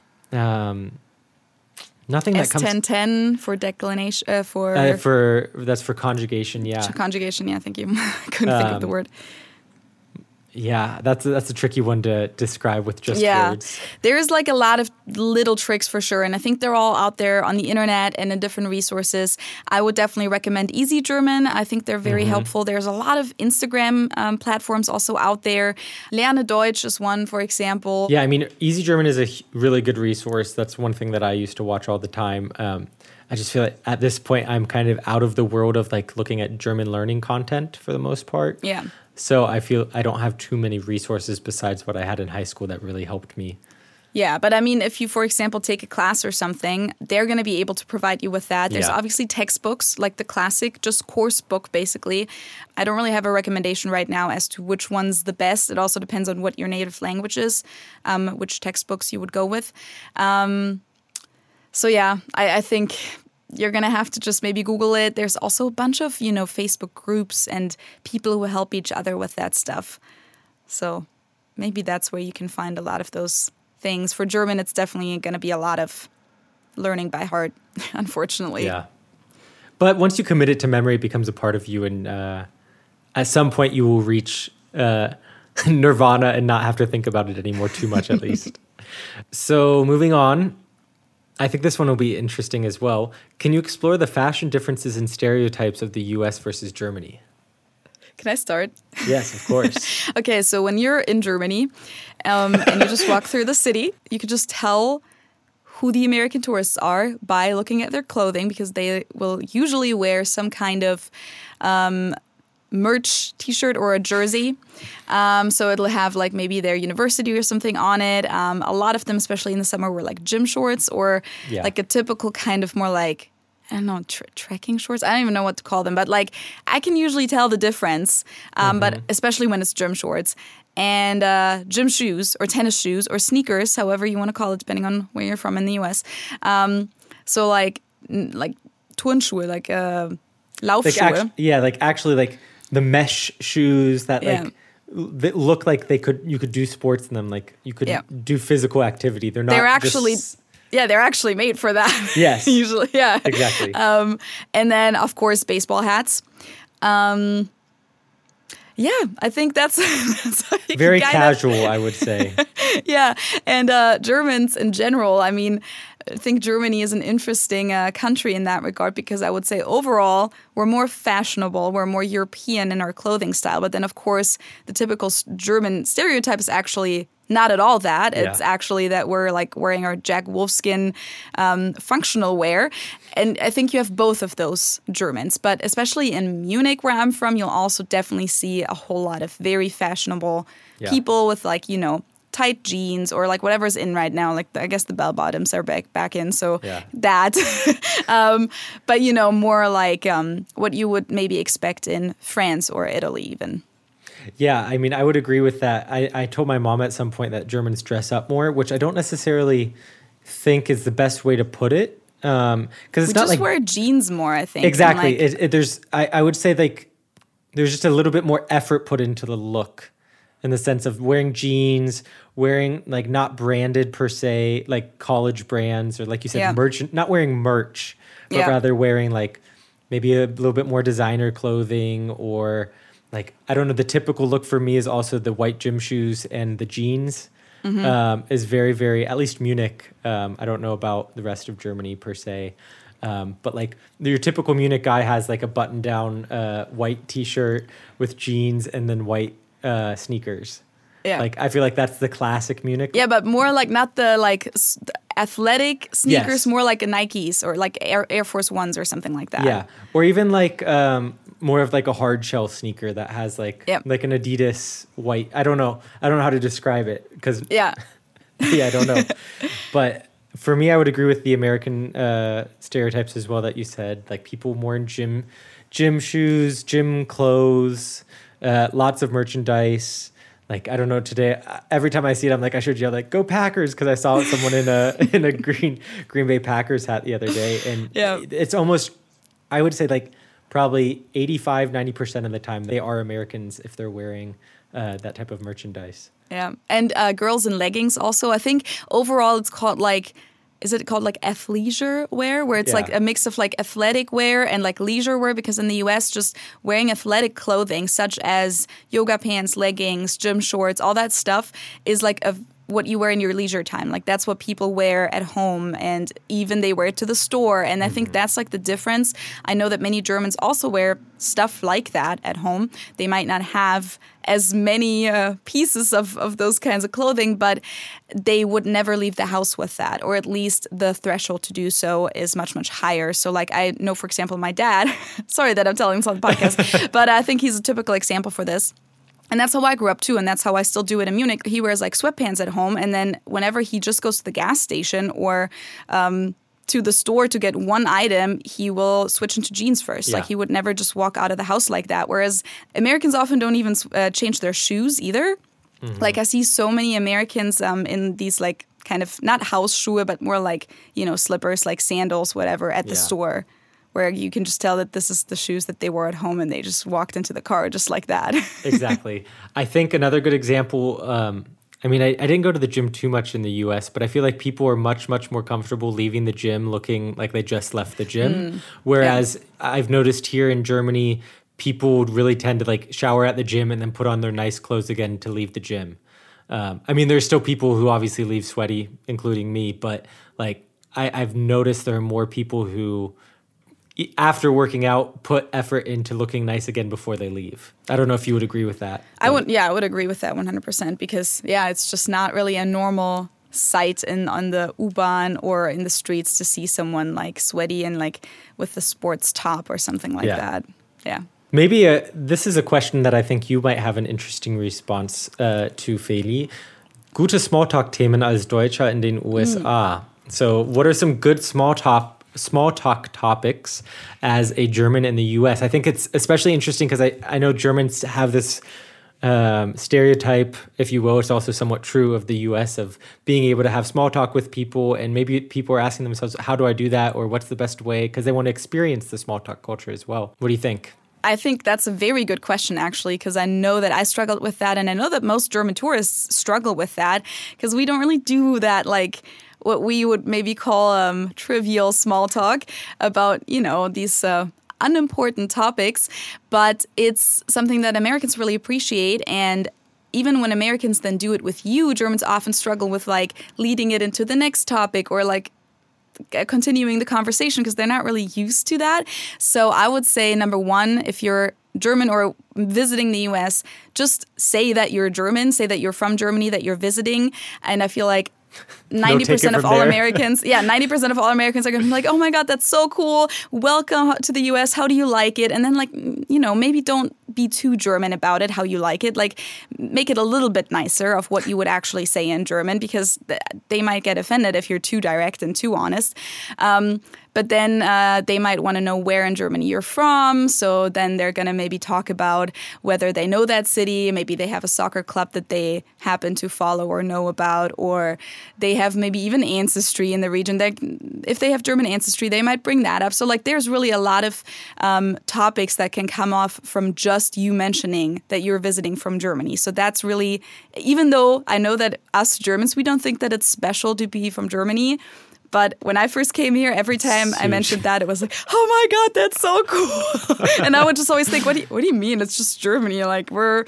Nothing that comes... S1010 for declination, that's for conjugation, yeah. Conjugation, yeah, thank you. I couldn't think of the word. Yeah, that's a tricky one to describe with just words. There's like a lot of little tricks for sure, and I think they're all out there on the internet and in different resources. I would definitely recommend Easy German. I think they're very helpful. There's a lot of Instagram platforms also out there. Lerne Deutsch is one, for example. Yeah, I mean, Easy German is a really good resource. That's one thing that I used to watch all the time. I just feel like at this point I'm kind of out of the world of like looking at German learning content for the most part. Yeah. So I feel I don't have too many resources besides what I had in high school that really helped me. Yeah, but I mean, if you, for example, take a class or something, they're going to be able to provide you with that. There's obviously textbooks, like the classic, just course book, basically. I don't really have a recommendation right now as to which one's the best. It also depends on what your native language is, which textbooks you would go with. So yeah, I think you're going to have to just maybe Google it. There's also a bunch of, Facebook groups and people who help each other with that stuff. So maybe that's where you can find a lot of those things. For German, it's definitely going to be a lot of learning by heart, unfortunately. Yeah. But once you commit it to memory, it becomes a part of you. And at some point, you will reach nirvana and not have to think about it anymore too much, at least. So moving on. I think this one will be interesting as well. Can you explore the fashion differences and stereotypes of the US versus Germany? Can I start? Yes, of course. Okay, so when you're in Germany and you just walk through the city, you could just tell who the American tourists are by looking at their clothing, because they will usually wear some kind of merch t-shirt or a jersey. So it'll have like maybe their university or something on it. A lot of them, especially in the summer, wear like gym shorts or like a typical kind of more like, I don't know, trekking shorts. I don't even know what to call them, but like I can usually tell the difference, but especially when it's gym shorts. And gym shoes or tennis shoes or sneakers, however you want to call it, depending on where you're from in the US. So like Turnschuhe, like Laufschuhe. Actually the mesh shoes that that look like you could do sports in them, like you could do physical activity. They're actually made for that. Yes. Usually, yeah. Exactly. And then of course baseball hats. Yeah, I think that's very casual, I would say. Yeah, and Germans in general, I mean, think Germany is an interesting country in that regard, because I would say overall we're more fashionable, we're more European in our clothing style. But then, of course, the typical German stereotype is actually not at all that. It's actually that we're like wearing our Jack Wolfskin functional wear. And I think you have both of those Germans. But especially in Munich, where I'm from, you'll also definitely see a whole lot of very fashionable people with like, you know, tight jeans or like whatever's in right now. Like I guess the bell bottoms are back in, so that. But you know, more like what you would maybe expect in France or Italy even. Yeah, I mean, I would agree with that. I told my mom at some point that Germans dress up more, which I don't necessarily think is the best way to put it. Because it's we not just like wear jeans more, I think. Exactly. Like, I would say like there's just a little bit more effort put into the look, in the sense of wearing jeans, wearing like not branded per se, like college brands, or like you said, merchant, not wearing merch, but rather wearing like maybe a little bit more designer clothing, or like, I don't know, the typical look for me is also the white gym shoes and the jeans is very, very, at least Munich. I don't know about the rest of Germany per se. But like your typical Munich guy has like a button down white t-shirt with jeans and then white sneakers. Yeah. Like I feel like that's the classic Munich. Yeah, but more like not the like athletic sneakers, more like a Nikes or like Air Force Ones or something like that. Yeah. Or even like more of like a hard shell sneaker that has like like an Adidas white. I don't know how to describe it because I don't know. But for me, I would agree with the American stereotypes as well that you said. Like people more in gym shoes, gym clothes, lots of merchandise. Like, I don't know, today, every time I see it, I'm like, I should yell, like, go Packers, because I saw someone in a Green Bay Packers hat the other day. And it's almost, I would say, like, probably 85-90% of the time, they are Americans if they're wearing that type of merchandise. Yeah. And girls in leggings also, I think overall it's called like, is it called like athleisure wear, where it's like a mix of like athletic wear and like leisure wear? Because in the US, just wearing athletic clothing such as yoga pants, leggings, gym shorts, all that stuff is like what you wear in your leisure time. Like that's what people wear at home, and even they wear it to the store. And I think that's like the difference. I know that many Germans also wear stuff like that at home. They might not have as many pieces of those kinds of clothing, but they would never leave the house with that, or at least the threshold to do so is much, much higher. So like I know, for example, my dad, sorry that I'm telling this on the podcast, but I think he's a typical example for this. And that's how I grew up too, and that's how I still do it in Munich. He wears like sweatpants at home, and then whenever he just goes to the gas station or to the store to get one item, he will switch into jeans first. Yeah. Like he would never just walk out of the house like that. Whereas Americans often don't even change their shoes either. Like I see so many Americans in these like kind of not house shoe, but more like, you know, slippers, like sandals, whatever, at the store, where you can just tell that this is the shoes that they wore at home and they just walked into the car just like that. Exactly. I think another good example, I mean, I didn't go to the gym too much in the US, but I feel like people are much, much more comfortable leaving the gym looking like they just left the gym. Whereas I've noticed here in Germany, people would really tend to like shower at the gym and then put on their nice clothes again to leave the gym. I mean, there's still people who obviously leave sweaty, including me, but like I've noticed there are more people who, after working out, put effort into looking nice again before they leave. I don't know if you would agree with that. I would agree with that 100% because it's just not really a normal sight on the U-Bahn or in the streets to see someone like sweaty and like with a sports top or something like that. Yeah. Maybe this is a question that I think you might have an interesting response to, Feli. Gute Smalltalk-Themen als Deutscher in den USA. So what are some good small talk topics as a German in the US? I think it's especially interesting because I know Germans have this stereotype, if you will, it's also somewhat true of the US, of being able to have small talk with people, and maybe people are asking themselves, how do I do that, or what's the best way, because they want to experience the small talk culture as well. What do you think? I think that's a very good question, actually, because I know that I struggled with that, and I know that most German tourists struggle with that, because we don't really do that, like what we would maybe call trivial small talk about, you know, these unimportant topics, but it's something that Americans really appreciate. And even when Americans then do it with you, Germans often struggle with like leading it into the next topic or like continuing the conversation because they're not really used to that. So I would say, number one, if you're German or visiting the US, just say that you're German, say that you're from Germany, that you're visiting. And I feel like 90% of all Americans, 90% of all Americans are going to be like, oh my God, that's so cool. Welcome to the US. How do you like it? And then maybe don't be too German about it, how you like it. Like make it a little bit nicer of what you would actually say in German because they might get offended if you're too direct and too honest. But then they might want to know where in Germany you're from. So then they're going to maybe talk about whether they know that city. Maybe they have a soccer club that they happen to follow or know about, or they have maybe even ancestry in the region. If they have German ancestry, they might bring that up. So there's really a lot of topics that can come off from just you mentioning that you're visiting from Germany. So that's really, even though I know that us Germans, we don't think that it's special to be from Germany. But when I first came here, every time I mentioned that, it was like, oh my God, that's so cool. And I would just always think, what do you mean? It's just Germany. Like we're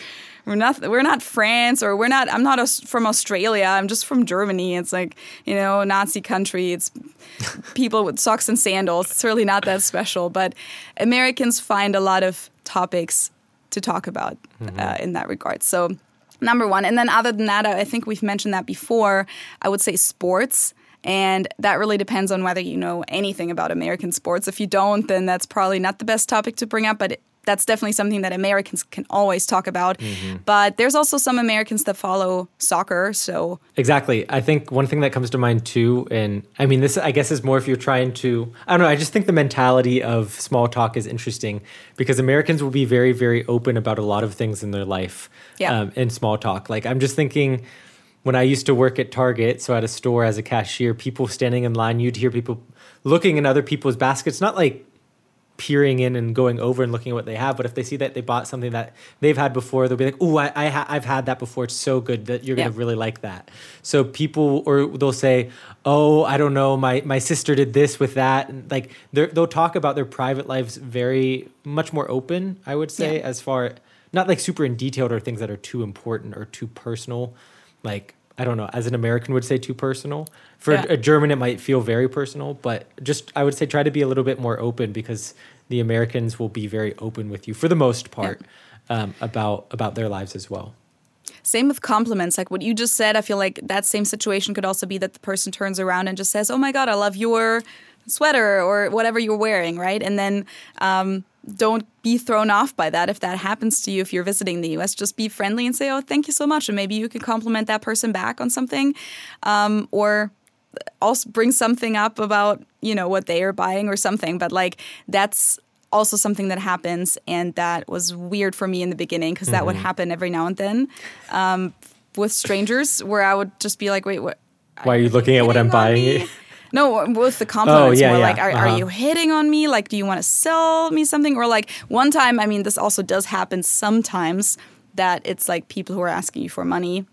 not France, or I'm not from Australia. I'm just from Germany. It's like, Nazi country. It's people with socks and sandals. It's really not that special. But Americans find a lot of topics to talk about in that regard. So number one. And then other than that, I think we've mentioned that before. I would say sports. And that really depends on whether you know anything about American sports. If you don't, then that's probably not the best topic to bring up. But that's definitely something that Americans can always talk about. But there's also some Americans that follow soccer. So exactly. I think one thing that comes to mind too, and I mean, this I guess is more if you're trying to, I don't know, I just think the mentality of small talk is interesting because Americans will be very, very open about a lot of things in their life in small talk. Like I'm just thinking, when I used to work at Target, so at a store as a cashier, people standing in line, you'd hear people looking in other people's baskets, not like peering in and going over and looking at what they have, but if they see that they bought something that they've had before, they'll be like, "Ooh, I've had that before. It's so good that you're going to really like that." So people, or they'll say, "Oh, I don't know, my sister did this with that." And like they'll talk about their private lives very much more open, I would say, as far, not like super in detailed or things that are too important or too personal. Like, I don't know, as an American would say too personal. For a German, it might feel very personal, but just, I would say try to be a little bit more open because the Americans will be very open with you for the most part about their lives as well. Same with compliments. Like what you just said, I feel like that same situation could also be that the person turns around and just says, "Oh my God, I love your sweater," or whatever you're wearing, right? And then don't be thrown off by that if that happens to you if you're visiting the US. Just be friendly and say, "Oh, thank you so much." And maybe you can compliment that person back on something, or also bring something up about, what they are buying or something. But like that's also something that happens, and that was weird for me in the beginning because that would happen every now and then with strangers where I would just be like, "Wait, what? Why are you looking at what I'm buying?" No, with the compliments, like, are you hitting on me? Like, do you want to sell me something? Or like one time, I mean, this also does happen sometimes that it's like people who are asking you for money.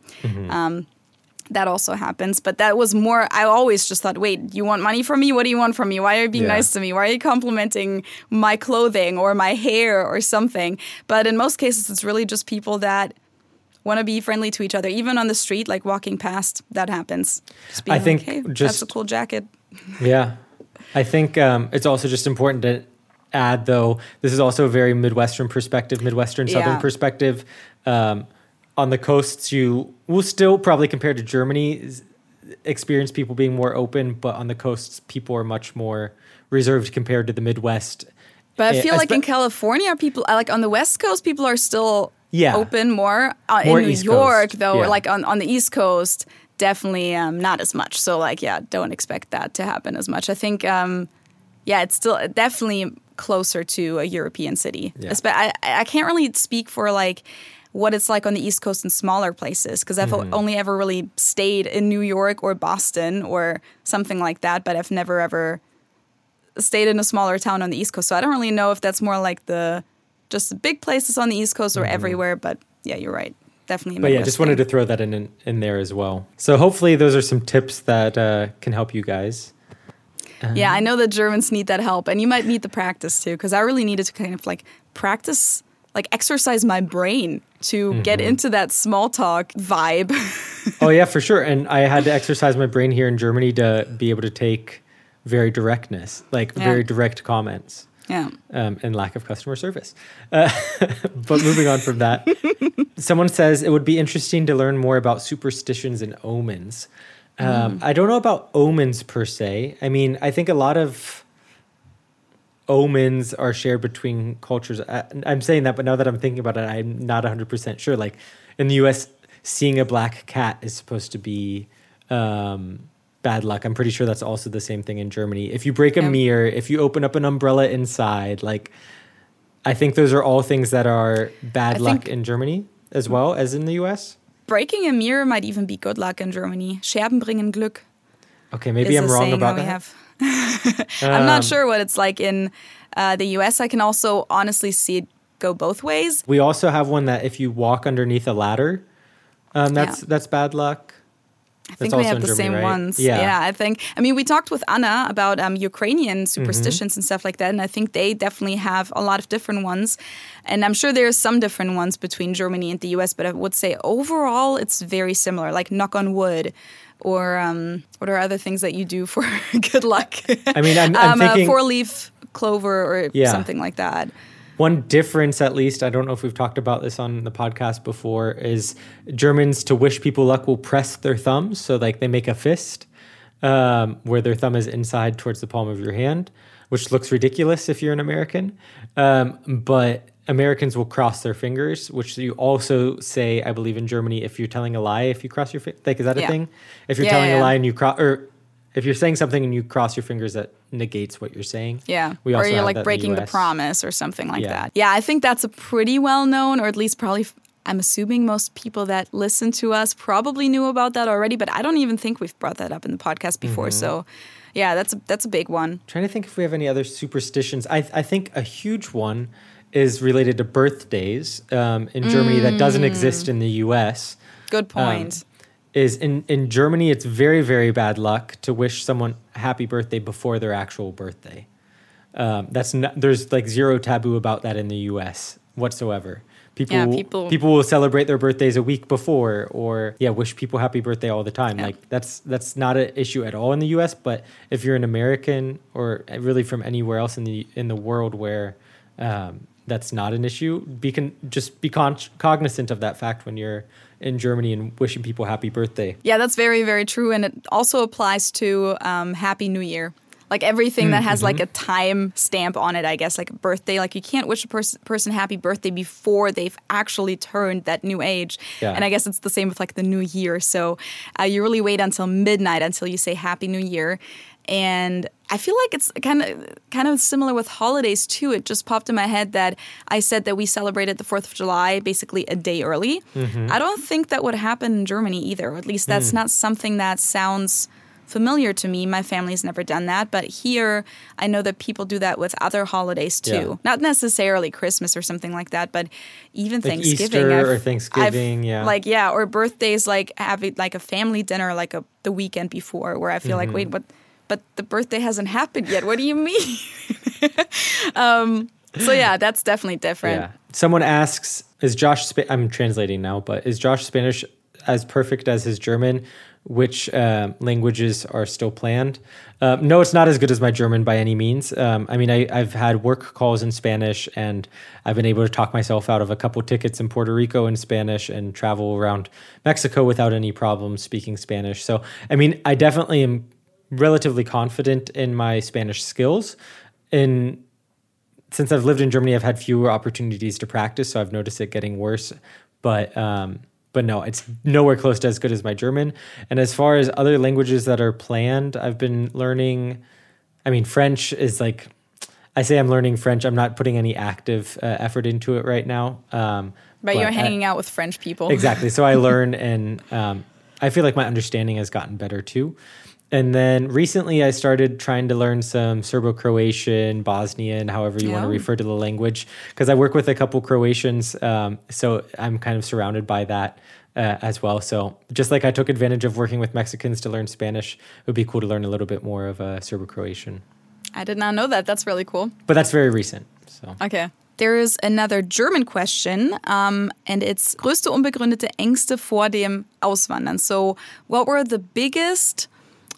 That also happens. But that was more, I always just thought, wait, you want money from me? What do you want from me? Why are you being nice to me? Why are you complimenting my clothing or my hair or something? But in most cases, it's really just people that want to be friendly to each other. Even on the street, like walking past, that happens. Just being like, "Hey, that's a cool jacket." Yeah. I think it's also just important to add, though, this is also a very Midwestern Southern perspective. On the coasts, you will still probably, compared to Germany, experience people being more open, but on the coasts, people are much more reserved compared to the Midwest. But I feel like in California, people, like on the West Coast, people are still open more. In New York, though, like on the East Coast, definitely not as much. So like, don't expect that to happen as much. I think, it's still definitely closer to a European city. Yeah. I can't really speak for like what it's like on the East Coast in smaller places because I've only ever really stayed in New York or Boston or something like that, but I've never ever stayed in a smaller town on the East Coast. So I don't really know if that's more like just the big places on the East Coast or everywhere, but yeah, you're right. Definitely. But just wanted to throw that in there as well. So hopefully those are some tips that can help you guys. Yeah, I know that Germans need that help, and you might need the practice too, because I really needed to kind of like practice, like exercise my brain to get into that small talk vibe. Oh yeah, for sure. And I had to exercise my brain here in Germany to be able to take very directness, like very direct comments. Yeah. And lack of customer service. But moving on from that, someone says it would be interesting to learn more about superstitions and omens. I don't know about omens per se. I mean, I think a lot of omens are shared between cultures. I'm saying that, but now that I'm thinking about it, I'm not 100% sure. Like in the US, seeing a black cat is supposed to be bad luck. I'm pretty sure that's also the same thing in Germany. If you break a mirror, if you open up an umbrella inside, like I think those are all things that are bad luck in Germany as well as in the US. Breaking a mirror might even be good luck in Germany. Scherben bringen Glück. Okay, maybe I'm wrong about that. I'm not sure what it's like in the US. I can also honestly see it go both ways. We also have one that if you walk underneath a ladder, that's bad luck. I think we have the same ones. Yeah, I think. I mean, we talked with Anna about Ukrainian superstitions and stuff like that, and I think they definitely have a lot of different ones. And I'm sure there's some different ones between Germany and the US, but I would say overall it's very similar, like knock on wood. Or what are other things that you do for good luck? I mean, I'm thinking... four-leaf clover or something like that. One difference, at least, I don't know if we've talked about this on the podcast before, is Germans, to wish people luck, will press their thumbs. So like they make a fist where their thumb is inside towards the palm of your hand, which looks ridiculous if you're an American. But Americans will cross their fingers, which you also say, I believe in Germany, if you're telling a lie, if you cross your fingers, like, is that a thing? If you're telling a lie and you cross, or if you're saying something and you cross your fingers, that negates what you're saying. Yeah. Or you're like breaking the promise or something like that. Yeah, I think that's a pretty well known, or at least probably, I'm assuming most people that listen to us probably knew about that already, but I don't even think we've brought that up in the podcast before. So yeah, that's a big one. I'm trying to think if we have any other superstitions. I think a huge one is related to birthdays in Germany that doesn't exist in the US. Good point. Is in Germany, it's very, very bad luck to wish someone happy birthday before their actual birthday. There's like zero taboo about that in the US whatsoever. People will celebrate their birthdays a week before, or wish people happy birthday all the time. Like that's not an issue at all in the US. But if you're an American or really from anywhere else in the world where that's not an issue, just be cognizant of that fact when you're in Germany and wishing people happy birthday. Yeah, that's very, very true. And it also applies to Happy New Year. Like everything that has like a time stamp on it, I guess, like a birthday. Like you can't wish a person happy birthday before they've actually turned that new age. Yeah. And I guess it's the same with like the new year. So you really wait until midnight until you say Happy New Year. And I feel like it's kind of similar with holidays too. It just popped in my head that I said that we celebrated the 4th of July basically a day early. I don't think that would happen in Germany either. Or at least that's not something that sounds familiar to me. My family's never done that. But here, I know that people do that with other holidays too. Yeah. Not necessarily Christmas or something like that, but even like Thanksgiving. Easter or Thanksgiving, or birthdays, like having like a family dinner like the weekend before, where I feel like, wait, what? But the birthday hasn't happened yet. What do you mean? So yeah, that's definitely different. Yeah. Someone asks, I'm translating now, but is Josh Spanish as perfect as his German? Which languages are still planned? No, it's not as good as my German by any means. I mean, I've had work calls in Spanish, and I've been able to talk myself out of a couple tickets in Puerto Rico in Spanish and travel around Mexico without any problems speaking Spanish. So, I mean, I definitely am relatively confident in my Spanish skills. Since I've lived in Germany, I've had fewer opportunities to practice, so I've noticed it getting worse. But no, it's nowhere close to as good as my German. And as far as other languages that are planned, I've been learning, I mean, French is like, I say I'm learning French. I'm not putting any active effort into it right now. But you're hanging out with French people. Exactly. So I learn, and I feel like my understanding has gotten better too. And then recently I started trying to learn some Serbo-Croatian, Bosnian, however you want to refer to the language, because I work with a couple Croatians, so I'm kind of surrounded by that as well. So just like I took advantage of working with Mexicans to learn Spanish, it would be cool to learn a little bit more of Serbo-Croatian. I did not know that. That's really cool. But that's very recent. So. Okay. There is another German question, and it's größte unbegründete Ängste vor dem Auswandern. So what were the biggest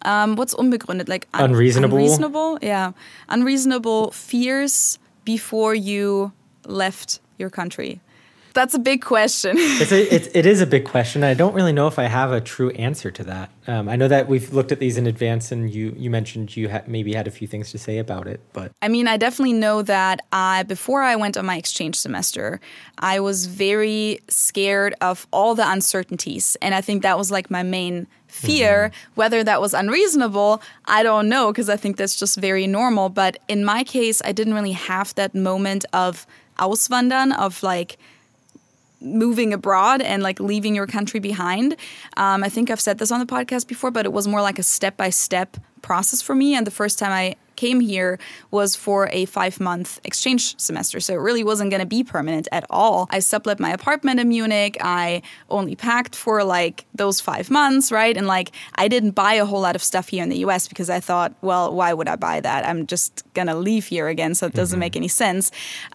What's unbegründet? Like unreasonable? Unreasonable, yeah. Unreasonable fears before you left your country. That's a big question. It is a big question. I don't really know if I have a true answer to that. I know that we've looked at these in advance, and you mentioned you maybe had a few things to say about it. But I mean, I definitely know that before I went on my exchange semester, I was very scared of all the uncertainties. And I think that was like my main fear. Whether that was unreasonable, I don't know, because I think that's just very normal. But in my case, I didn't really have that moment of Auswandern, of like moving abroad and like leaving your country behind. I think I've said this on the podcast before, but it was more like a step-by-step process for me. And the first time I came here was for a 5-month exchange semester. So it really wasn't going to be permanent at all. I sublet my apartment in Munich. I only packed for like those 5 months, right? And like I didn't buy a whole lot of stuff here in the US because I thought, well, why would I buy that? I'm just going to leave here again. So it doesn't make any sense.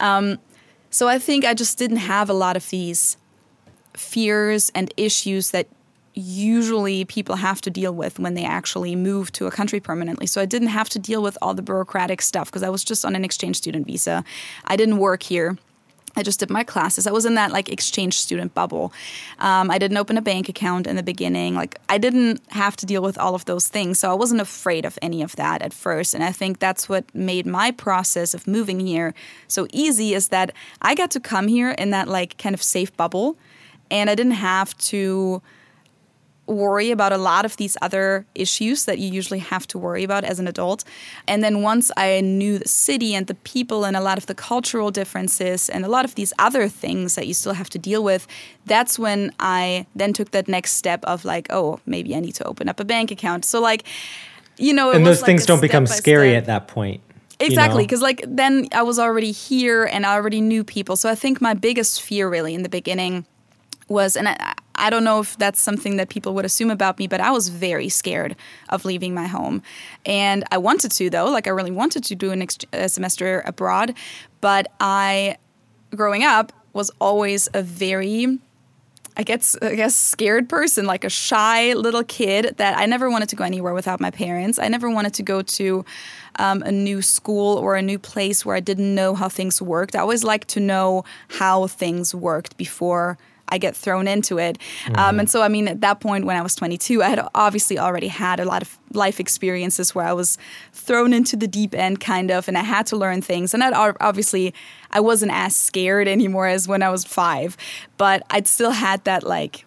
So I think I just didn't have a lot of these fears and issues that usually people have to deal with when they actually move to a country permanently. So I didn't have to deal with all the bureaucratic stuff because I was just on an exchange student visa. I didn't work here. I just did my classes. I was in that like exchange student bubble. I didn't open a bank account in the beginning. Like I didn't have to deal with all of those things. So I wasn't afraid of any of that at first. And I think that's what made my process of moving here so easy, is that I got to come here in that like kind of safe bubble. And I didn't have to worry about a lot of these other issues that you usually have to worry about as an adult. And then once I knew the city and the people and a lot of the cultural differences and a lot of these other things that you still have to deal with, that's when I then took that next step of like, oh, maybe I need to open up a bank account. So like, you know, and those things don't become scary at that point. Exactly, because like then I was already here and I already knew people. So I think my biggest fear really in the beginning was, and I don't know if that's something that people would assume about me, but I was very scared of leaving my home. And I wanted to, though, like I really wanted to do a semester abroad. But growing up, was always a very, I guess, scared person, like a shy little kid that I never wanted to go anywhere without my parents. I never wanted to go to a new school or a new place where I didn't know how things worked. I always liked to know how things worked before I get thrown into it. And so, I mean, at that point when I was 22, I had obviously already had a lot of life experiences where I was thrown into the deep end kind of, and I had to learn things. And obviously I wasn't as scared anymore as when I was 5, but I'd still had that like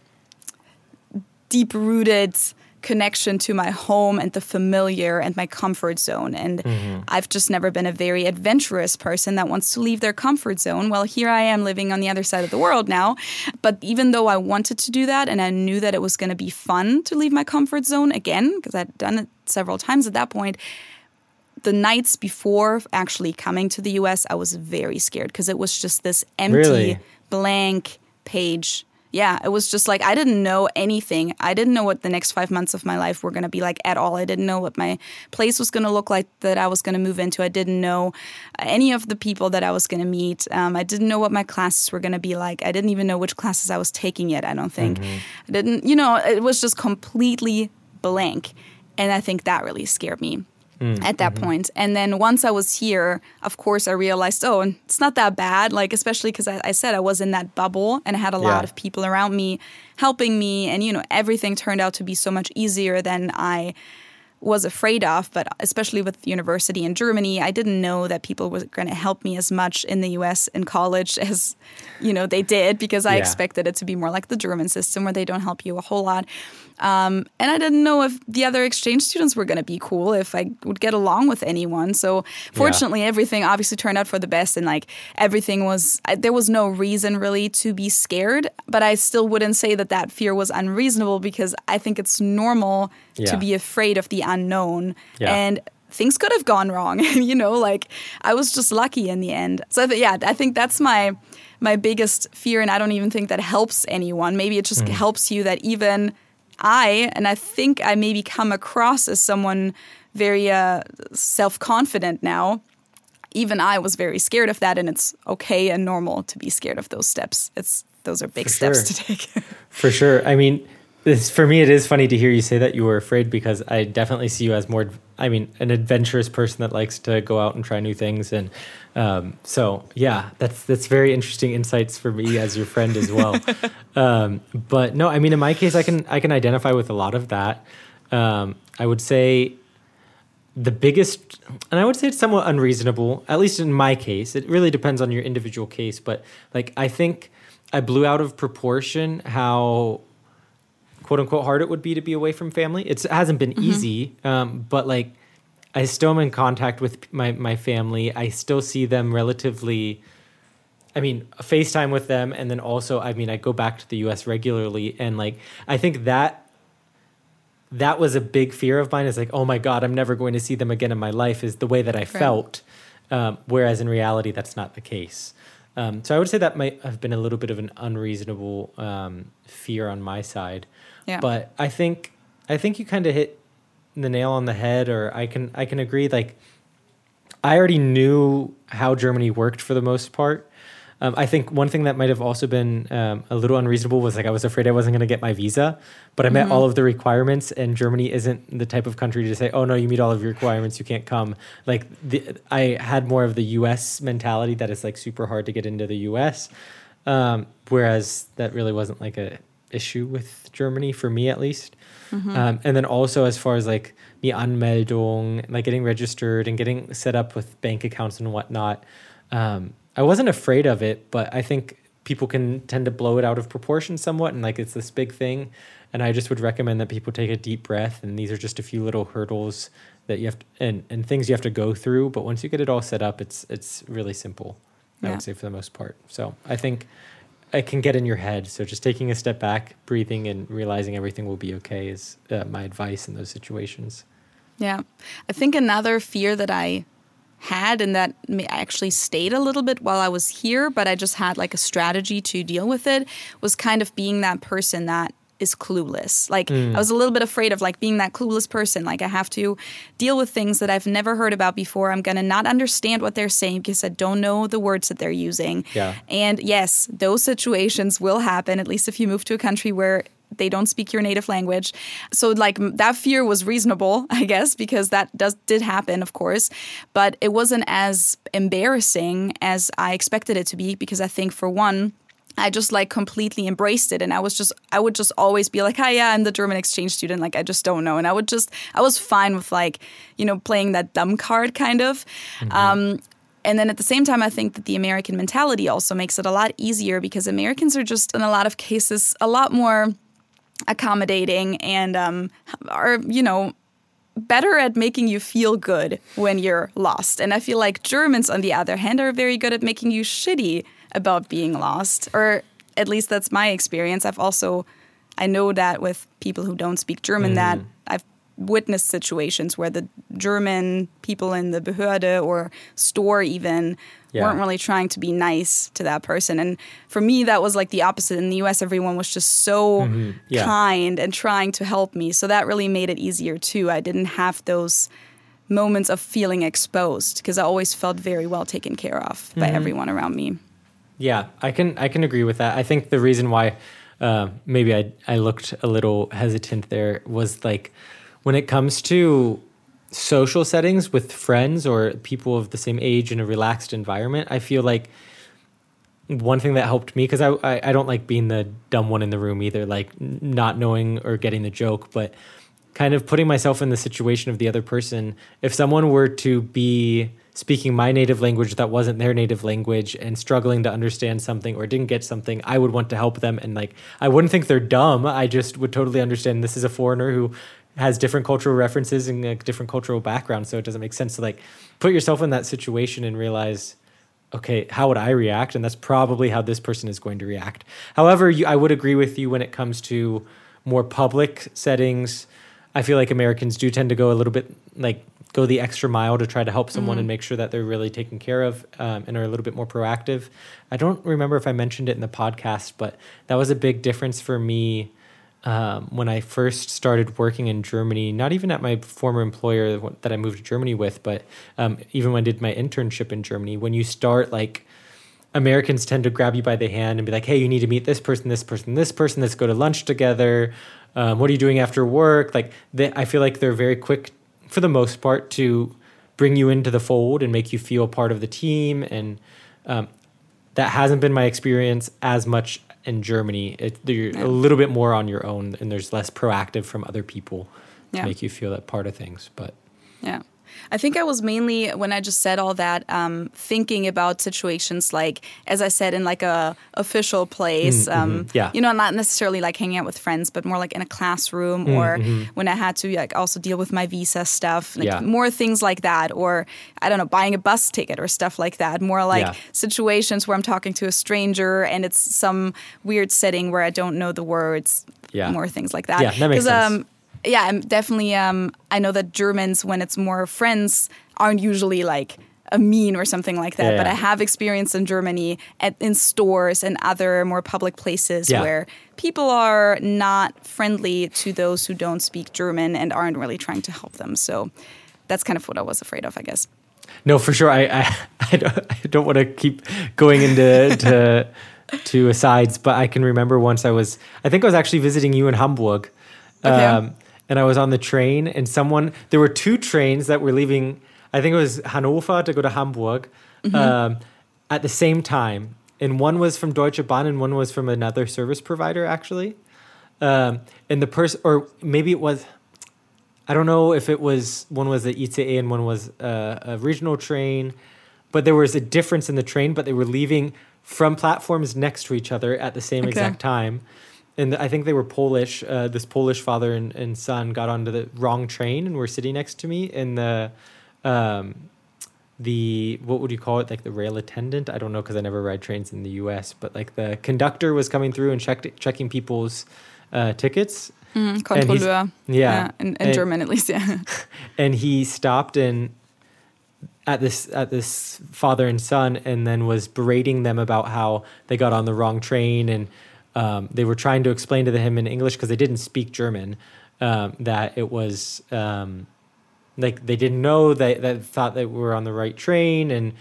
deep-rooted connection to my home and the familiar and my comfort zone. And I've just never been a very adventurous person that wants to leave their comfort zone. Well, here I am living on the other side of the world now. But even though I wanted to do that and I knew that it was going to be fun to leave my comfort zone again, because I'd done it several times at that point, the nights before actually coming to the US, I was very scared because it was just this empty, blank page. Yeah, it was just like I didn't know anything. I didn't know what the next 5 months of my life were going to be like at all. I didn't know what my place was going to look like that I was going to move into. I didn't know any of the people that I was going to meet. I didn't know what my classes were going to be like. I didn't even know which classes I was taking yet, I don't think. I didn't, it was just completely blank. And I think that really scared me. At that point. And then once I was here, of course, I realized, oh, it's not that bad. Like, especially because I said I was in that bubble and I had a lot of people around me helping me. And, everything turned out to be so much easier than I was afraid of. But especially with university in Germany, I didn't know that people were going to help me as much in the US in college as, they did, because I expected it to be more like the German system where they don't help you a whole lot. And I didn't know if the other exchange students were going to be cool, if I would get along with anyone. So fortunately, everything obviously turned out for the best. And like everything there was no reason really to be scared. But I still wouldn't say that fear was unreasonable, because I think it's normal to be afraid of the unknown. Yeah. And things could have gone wrong. Like I was just lucky in the end. So I think that's my biggest fear. And I don't even think that helps anyone. Maybe it just helps you that even I think I maybe come across as someone very self-confident now. Even I was very scared of that, and it's okay and normal to be scared of those steps. Those are big steps to take. For sure. I mean, For me, it is funny to hear you say that you were afraid, because I definitely see you as more, an adventurous person that likes to go out and try new things. And so, yeah, that's very interesting insights for me as your friend as well. But no, in my case, I can identify with a lot of that. I would say the biggest, and I would say it's somewhat unreasonable, at least in my case. It really depends on your individual case. But like, I think I blew out of proportion how quote unquote hard it would be to be away from family. It hasn't been easy, but like I still am in contact with my family. I still see them relatively, FaceTime with them. And then also, I go back to the US regularly. And like, I think that was a big fear of mine, is like, oh my God, I'm never going to see them again in my life, is the way that I felt. Whereas in reality, that's not the case. So I would say that might have been a little bit of an unreasonable fear on my side. Yeah. But I think you kind of hit the nail on the head, or I can agree. Like, I already knew how Germany worked for the most part. I think one thing that might have also been a little unreasonable was like I was afraid I wasn't going to get my visa, but I met all of the requirements, and Germany isn't the type of country to say, oh no, you meet all of your requirements, you can't come. Like I had more of the US mentality that it's like super hard to get into the US, whereas that really wasn't like a issue with Germany for me, at least. And then also as far as like the Anmeldung, like getting registered and getting set up with bank accounts and whatnot, I wasn't afraid of it, but I think people can tend to blow it out of proportion somewhat, and like it's this big thing. And I just would recommend that people take a deep breath, and these are just a few little hurdles that you have to, and things you have to go through. But once you get it all set up, it's really simple, I would say, for the most part. So I think it can get in your head. So just taking a step back, breathing, and realizing everything will be okay is my advice in those situations. Yeah. I think another fear that I had, and that actually stayed a little bit while I was here, but I just had like a strategy to deal with it, was kind of being that person that is clueless. Like I was a little bit afraid of like being that clueless person. Like I have to deal with things that I've never heard about before. I'm going to not understand what they're saying because I don't know the words that they're using. Yeah. And yes, those situations will happen, at least if you move to a country where they don't speak your native language. So like that fear was reasonable, I guess, because that did happen, of course. But it wasn't as embarrassing as I expected it to be, because I think, for one, I just like completely embraced it. And I would just always be like, hi, yeah, I'm the German exchange student. Like, I just don't know. And I was fine with like, playing that dumb card kind of. And then at the same time, I think that the American mentality also makes it a lot easier, because Americans are just, in a lot of cases, a lot more accommodating and are, better at making you feel good when you're lost. And I feel like Germans, on the other hand, are very good at making you shitty about being lost. Or at least that's my experience. I know that with people who don't speak German, that I've witnessed situations where the German people in the Behörde or store even weren't really trying to be nice to that person. And for me, that was like the opposite. In the US, everyone was just so kind and trying to help me. So that really made it easier too. I didn't have those moments of feeling exposed, because I always felt very well taken care of by everyone around me. Yeah, I can agree with that. I think the reason why maybe I looked a little hesitant there was like, when it comes to social settings with friends or people of the same age in a relaxed environment, I feel like one thing that helped me, because I don't like being the dumb one in the room either, like not knowing or getting the joke, but kind of putting myself in the situation of the other person. If someone were to be speaking my native language that wasn't their native language and struggling to understand something or didn't get something, I would want to help them. And like, I wouldn't think they're dumb. I just would totally understand this is a foreigner who has different cultural references and a different cultural background. So it doesn't make sense to like put yourself in that situation and realize, okay, how would I react? And that's probably how this person is going to react. However, I would agree with you when it comes to more public settings. I feel like Americans do tend to go a little bit like go the extra mile to try to help someone and make sure that they're really taken care of and are a little bit more proactive. I don't remember if I mentioned it in the podcast, but that was a big difference for me when I first started working in Germany, not even at my former employer that I moved to Germany with, but even when I did my internship in Germany. When you start like Americans tend to grab you by the hand and be like, hey, you need to meet this person, this person, this person. Let's go to lunch together. What are you doing after work? Like, I feel like they're very quick, for the most part, to bring you into the fold and make you feel part of the team. And that hasn't been my experience as much in Germany. You're a little bit more on your own, and there's less proactive from other people to make you feel that part of things. But yeah. I think I was mainly, when I just said all that, thinking about situations like, as I said, in like a official place, you know, not necessarily like hanging out with friends, but more like in a classroom or when I had to like also deal with my visa stuff, like more things like that, or I don't know, buying a bus ticket or stuff like that, more like situations where I'm talking to a stranger and it's some weird setting where I don't know the words, more things like that. Yeah, that makes sense. Yeah, I'm definitely, I know that Germans, when it's more friends, aren't usually like a mean or something like that. But I have experienced in Germany in stores and other more public places where people are not friendly to those who don't speak German and aren't really trying to help them. So that's kind of what I was afraid of, I guess. No, for sure. I don't want to keep going into to asides, but I can remember once I think I was actually visiting you in Hamburg. Okay. And I was on the train, and there were two trains that were leaving, I think it was Hannover to go to Hamburg, at the same time. And one was from Deutsche Bahn and one was from another service provider, actually. And the person, or maybe it was, I don't know if it was, one was the ICE and one was a regional train, but there was a difference in the train, but they were leaving from platforms next to each other at the same exact time. And I think they were Polish. This Polish father and son got onto the wrong train and were sitting next to me. And the what would you call it? Like the rail attendant? I don't know because I never ride trains in the U.S. But like the conductor was coming through and checking people's tickets. Controleur. In German at least, And he stopped at this father and son, and then was berating them about how they got on the wrong train, and they were trying to explain to him in English because they didn't speak German, that it was like they didn't know, that thought they were on the right train, and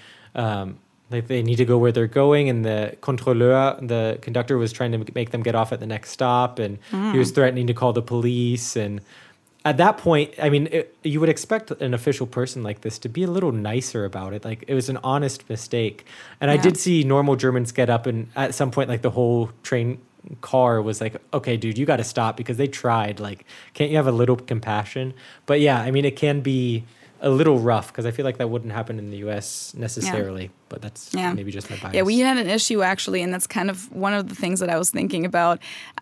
like they need to go where they're going. And the controleur, the conductor, was trying to make them get off at the next stop, and he was threatening to call the police. And at that point, I mean, you would expect an official person like this to be a little nicer about it. Like, it was an honest mistake. And I did see normal Germans get up, and at some point, like, the whole train car was like, okay, dude, you got to stop because they tried. Like, can't you have a little compassion? But yeah, I mean, it can be a little rough because I feel like that wouldn't happen in the U.S. necessarily, but that's maybe just my bias. Yeah, we had an issue actually, and that's kind of one of the things that I was thinking about.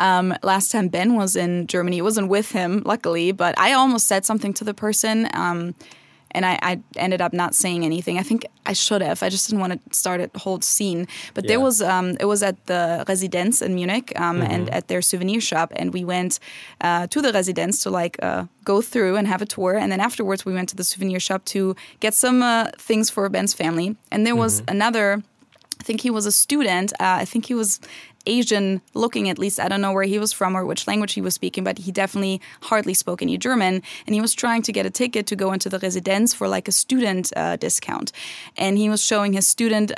Last time Ben was in Germany, it wasn't with him, luckily, but I almost said something to the person, and I ended up not saying anything. I think I should have. I just didn't want to start a whole scene. But there was, it was at the Residenz in Munich and at their souvenir shop. And we went to the Residenz to like go through and have a tour. And then afterwards we went to the souvenir shop to get some things for Ben's family. And there was another, I think he was a student. I think he was Asian looking, at least. I don't know where he was from or which language he was speaking, but he definitely hardly spoke any German. And he was trying to get a ticket to go into the Residenz for like a student discount. And he was showing his student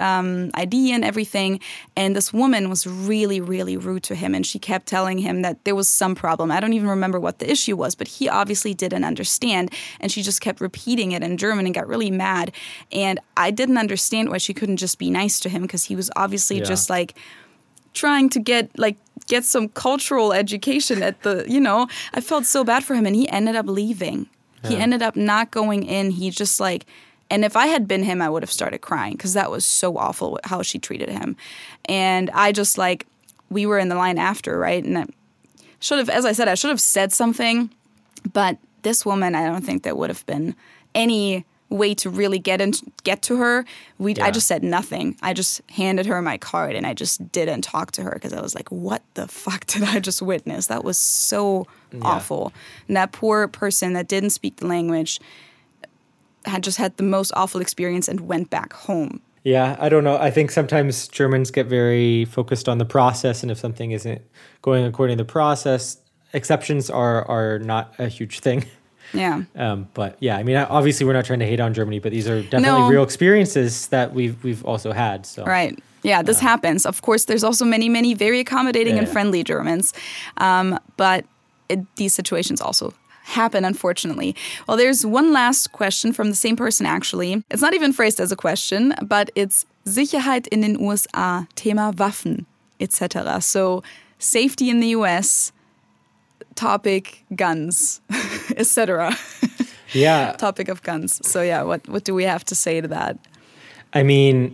ID and everything. And this woman was really, really rude to him. And she kept telling him that there was some problem. I don't even remember what the issue was, but he obviously didn't understand. And she just kept repeating it in German and got really mad. And I didn't understand why she couldn't just be nice to him, because he was obviously just like trying to get some cultural education at the, I felt so bad for him, and he ended up leaving. He ended up not going in. He just like, and if I had been him, I would have started crying because that was so awful how she treated him. And I just like, we were in the line after, right? And I should have said something, but this woman, I don't think there would have been any way to really get to her. I just said nothing. I just handed her my card and I just didn't talk to her because I was like, what the fuck did I just witness? That was so awful. And that poor person that didn't speak the language had just had the most awful experience and went back home. Yeah, I don't know. I think sometimes Germans get very focused on the process, and if something isn't going according to the process, exceptions are not a huge thing. Yeah. But yeah, I mean, obviously we're not trying to hate on Germany, but these are definitely real experiences that we've also had. So right. Yeah, this happens. Of course, there's also many, many very accommodating and Yeah. friendly Germans. But these situations also happen, unfortunately. Well, there's one last question from the same person, actually. It's not even phrased as a question, but it's Sicherheit in den USA, Thema Waffen, etc. So safety in the US, topic guns, etc. Yeah. Topic of guns. So yeah, what do we have to say to that? I mean,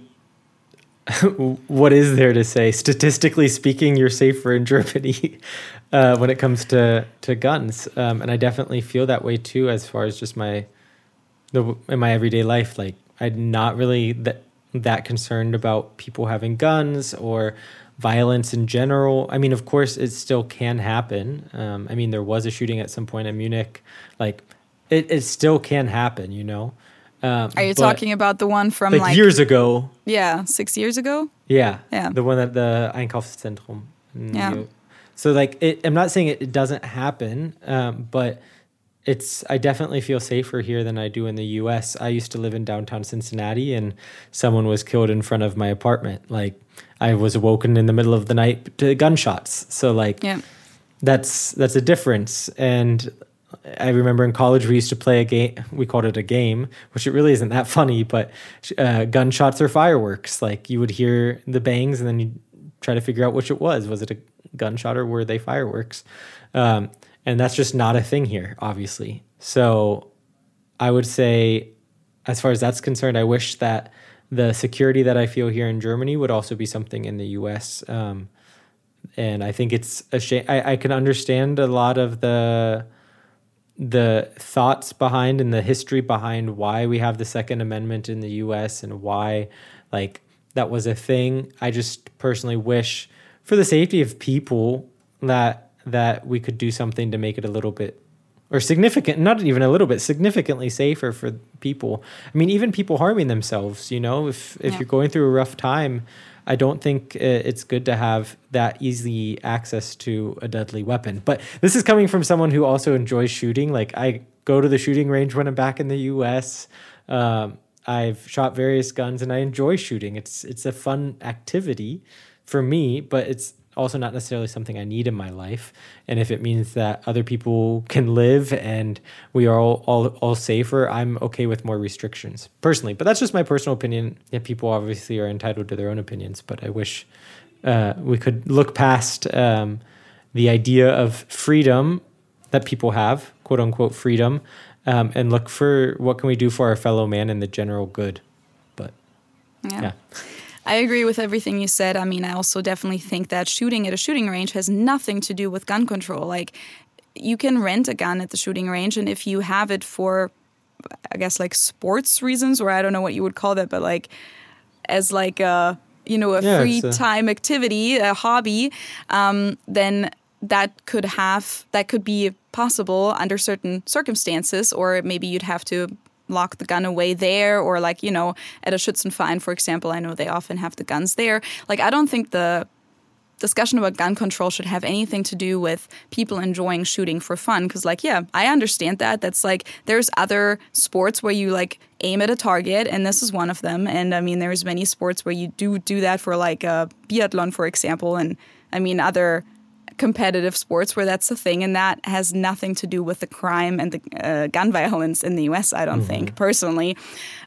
what is there to say? Statistically speaking, you're safer in Germany when it comes to guns, and I definitely feel that way too. As far as just in my everyday life, like I'm not really that concerned about people having guns or violence in general. I mean, of course, it still can happen. I mean, there was a shooting at some point in Munich. Like, it still can happen, you know. Are you talking about the one from like years ago? Yeah, 6 years ago? Yeah. Yeah. The one at the Einkaufszentrum. Yeah. So like, I'm not saying it doesn't happen, but I definitely feel safer here than I do in the US. I used to live in downtown Cincinnati and someone was killed in front of my apartment. Like, I was awoken in the middle of the night to gunshots. So like, Yeah. that's a difference. And I remember in college we used to play a game. We called it a game, which it really isn't that funny. But gunshots or fireworks. Like, you would hear the bangs, and then you try to figure out which it was. Was it a gunshot or were they fireworks? And that's just not a thing here, obviously. So I would say, as far as that's concerned, I wish that the security that I feel here in Germany would also be something in the U.S. And I think it's a shame. I can understand a lot of the thoughts behind and the history behind why we have the Second Amendment in the U.S. and why, like, that was a thing. I just personally wish, for the safety of people, that we could do something to make it a little bit, or significant, not even a little bit, significantly safer for people. I mean, even people harming themselves, you know, if you're going through a rough time, I don't think it's good to have that easy access to a deadly weapon. But this is coming from someone who also enjoys shooting. Like, I go to the shooting range when I'm back in the U.S. I've shot various guns and I enjoy shooting. It's a fun activity for me, but it's also not necessarily something I need in my life. And if it means that other people can live and we are all safer, I'm okay with more restrictions personally. But that's just my personal opinion. Yeah, people obviously are entitled to their own opinions, but I wish we could look past the idea of freedom that people have, quote unquote freedom, and look for what can we do for our fellow man and the general good. But yeah. I agree with everything you said. I mean, I also definitely think that shooting at a shooting range has nothing to do with gun control. Like, you can rent a gun at the shooting range, and if you have it for, I guess, like sports reasons, or I don't know what you would call that, but like as like a, you know, free time activity, a hobby, then that could be possible under certain circumstances, or maybe you'd have to lock the gun away there, or like, you know, at a Schützenverein, for example, I know they often have the guns there. Like, I don't think the discussion about gun control should have anything to do with people enjoying shooting for fun. Because, like, yeah, I understand that. That's like, there's other sports where you like aim at a target, and this is one of them. And I mean, there's many sports where you do that for like biathlon, for example. And I mean, other competitive sports where that's a thing, and that has nothing to do with the crime and the gun violence in the US, I don't think, personally.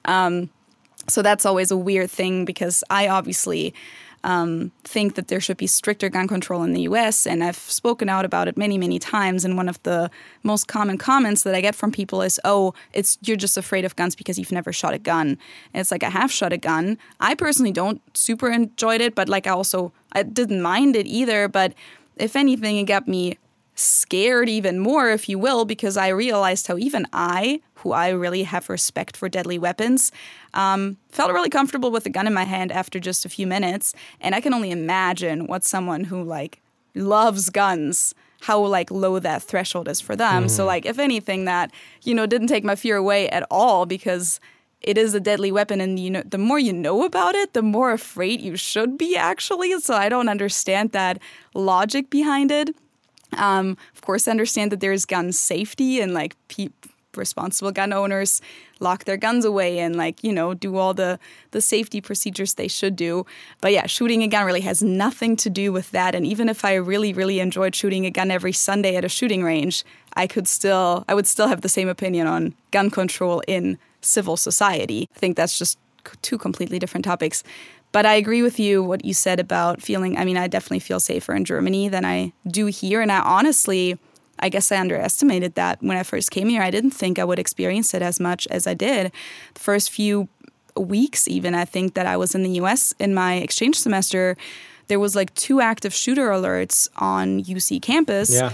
So that's always a weird thing, because I obviously think that there should be stricter gun control in the US, and I've spoken out about it many, many times, and one of the most common comments that I get from people is, oh, you're just afraid of guns because you've never shot a gun. And it's like, I have shot a gun. I personally don't super enjoyed it, but like I didn't mind it either, but if anything, it got me scared even more, if you will, because I realized how even who I really have respect for deadly weapons, felt really comfortable with a gun in my hand after just a few minutes. And I can only imagine what someone who like loves guns, how like low that threshold is for them. So like, if anything, that, you know, didn't take my fear away at all, because it is a deadly weapon, and you know, the more you know about it, the more afraid you should be, actually. So I don't understand that logic behind it. Of course, I understand that there's gun safety and like responsible gun owners lock their guns away and like, you know, do all the safety procedures they should do. But yeah, shooting a gun really has nothing to do with that. And even if I really, really enjoyed shooting a gun every Sunday at a shooting range, I would still have the same opinion on gun control in civil society. I think that's just two completely different topics. But I agree with you, what you said about feeling, I mean, I definitely feel safer in Germany than I do here. And I guess I underestimated that when I first came here. I didn't think I would experience it as much as I did. The first few weeks even, I think that I was in the US in my exchange semester, there was like 2 active shooter alerts on UC campus. Yeah.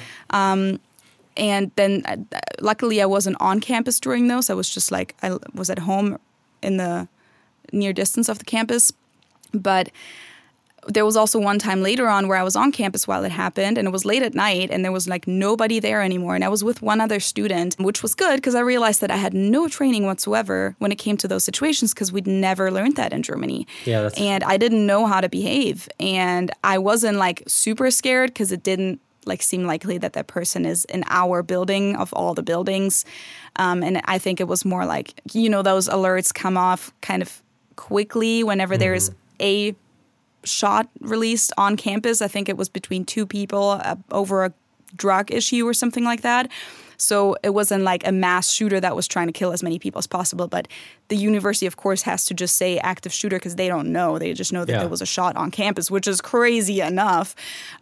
And then luckily I wasn't on campus during those. I was just like, I was at home in the near distance of the campus. But there was also one time later on where I was on campus while it happened, and it was late at night and there was like nobody there anymore. And I was with one other student, which was good because I realized that I had no training whatsoever when it came to those situations because we'd never learned that in Germany. Yeah, and I didn't know how to behave. And I wasn't like super scared because it didn't like seem likely that that person is in our building of all the buildings. And I think it was more like, you know, those alerts come off kind of quickly whenever there's a shot released on campus. I think it was between 2 people over a drug issue or something like that. So it wasn't like a mass shooter that was trying to kill as many people as possible. But the university, of course, has to just say active shooter because they don't know. They just know that there was a shot on campus, which is crazy enough.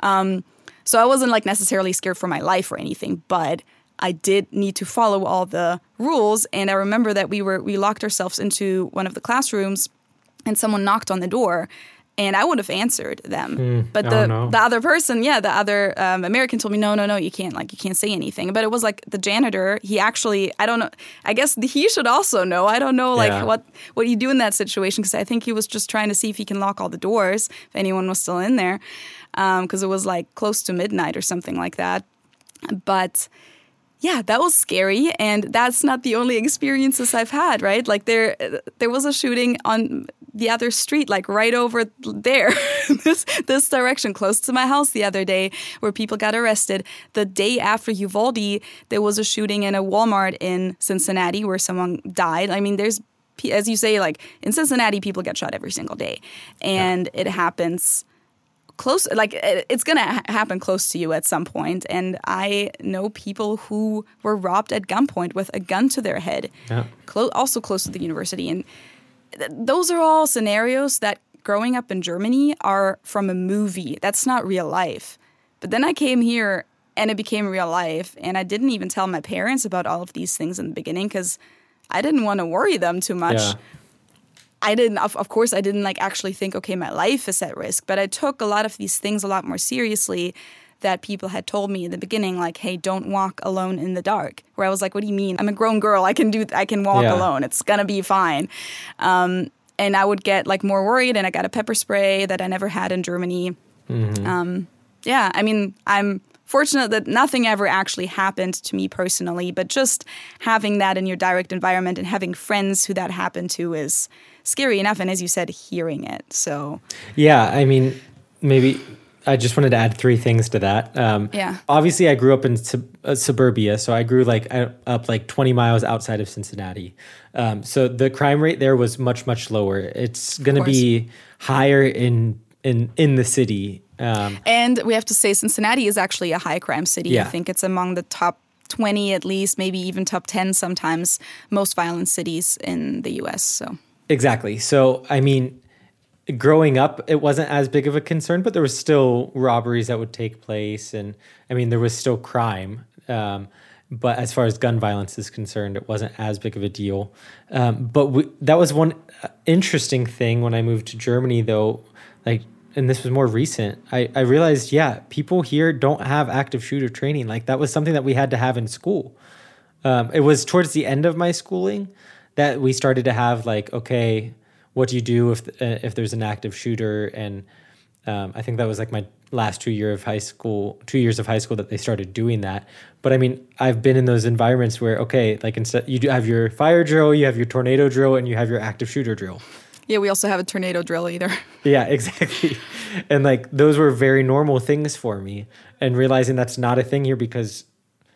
So I wasn't like necessarily scared for my life or anything, but I did need to follow all the rules. And I remember that we locked ourselves into one of the classrooms and someone knocked on the door. And I would have answered them. But the other person, the other American told me, no, you can't say anything. But it was like the janitor, he actually, I don't know, I guess he should also know. I don't know what you do in that situation because I think he was just trying to see if he can lock all the doors, if anyone was still in there, because it was like close to midnight or something like that. But yeah, that was scary, and that's not the only experiences I've had, right? Like there was a shooting on the other street, like right over there, this direction, close to my house the other day, where people got arrested. The day after Uvalde, there was a shooting in a Walmart in Cincinnati where someone died. I mean, there's, as you say, like in Cincinnati, people get shot every single day, and it happens close, like it's going to happen close to you at some point. And I know people who were robbed at gunpoint with a gun to their head, also close to the university. And those are all scenarios that growing up in Germany are from a movie. That's not real life. But then I came here and it became real life. And I didn't even tell my parents about all of these things in the beginning because I didn't want to worry them too much. Yeah. Of course, I didn't like actually think, okay, my life is at risk. But I took a lot of these things a lot more seriously that people had told me in the beginning, like, hey, don't walk alone in the dark. Where I was like, what do you mean? I'm a grown girl. I can walk alone. It's going to be fine. And I would get like more worried, and I got a pepper spray that I never had in Germany. I mean, I'm fortunate that nothing ever actually happened to me personally, but just having that in your direct environment and having friends who that happened to is scary enough. And as you said, hearing it. So, yeah, I mean, maybe I just wanted to add 3 things to that. Obviously, I grew up in suburbia, so I grew up like 20 miles outside of Cincinnati. So the crime rate there was much, much lower. It's going to be higher in the city. And we have to say Cincinnati is actually a high crime city. Yeah. I think it's among the top 20 at least, maybe even top 10 sometimes, most violent cities in the U.S. So exactly. So, I mean, growing up, it wasn't as big of a concern, but there was still robberies that would take place. And, I mean, there was still crime. But as far as gun violence is concerned, it wasn't as big of a deal. But that was one interesting thing when I moved to Germany, though, and this was more recent, I realized, people here don't have active shooter training. Like, that was something that we had to have in school. It was towards the end of my schooling that we started to have, like, okay, what do you do if there's an active shooter? And I think that was like my last 2 years of high school that they started doing that. But I mean, I've been in those environments where, okay, like instead you do have your fire drill, you have your tornado drill, and you have your active shooter drill. Yeah, we also have a tornado drill either. Yeah, exactly. And like those were very normal things for me. And realizing that's not a thing here because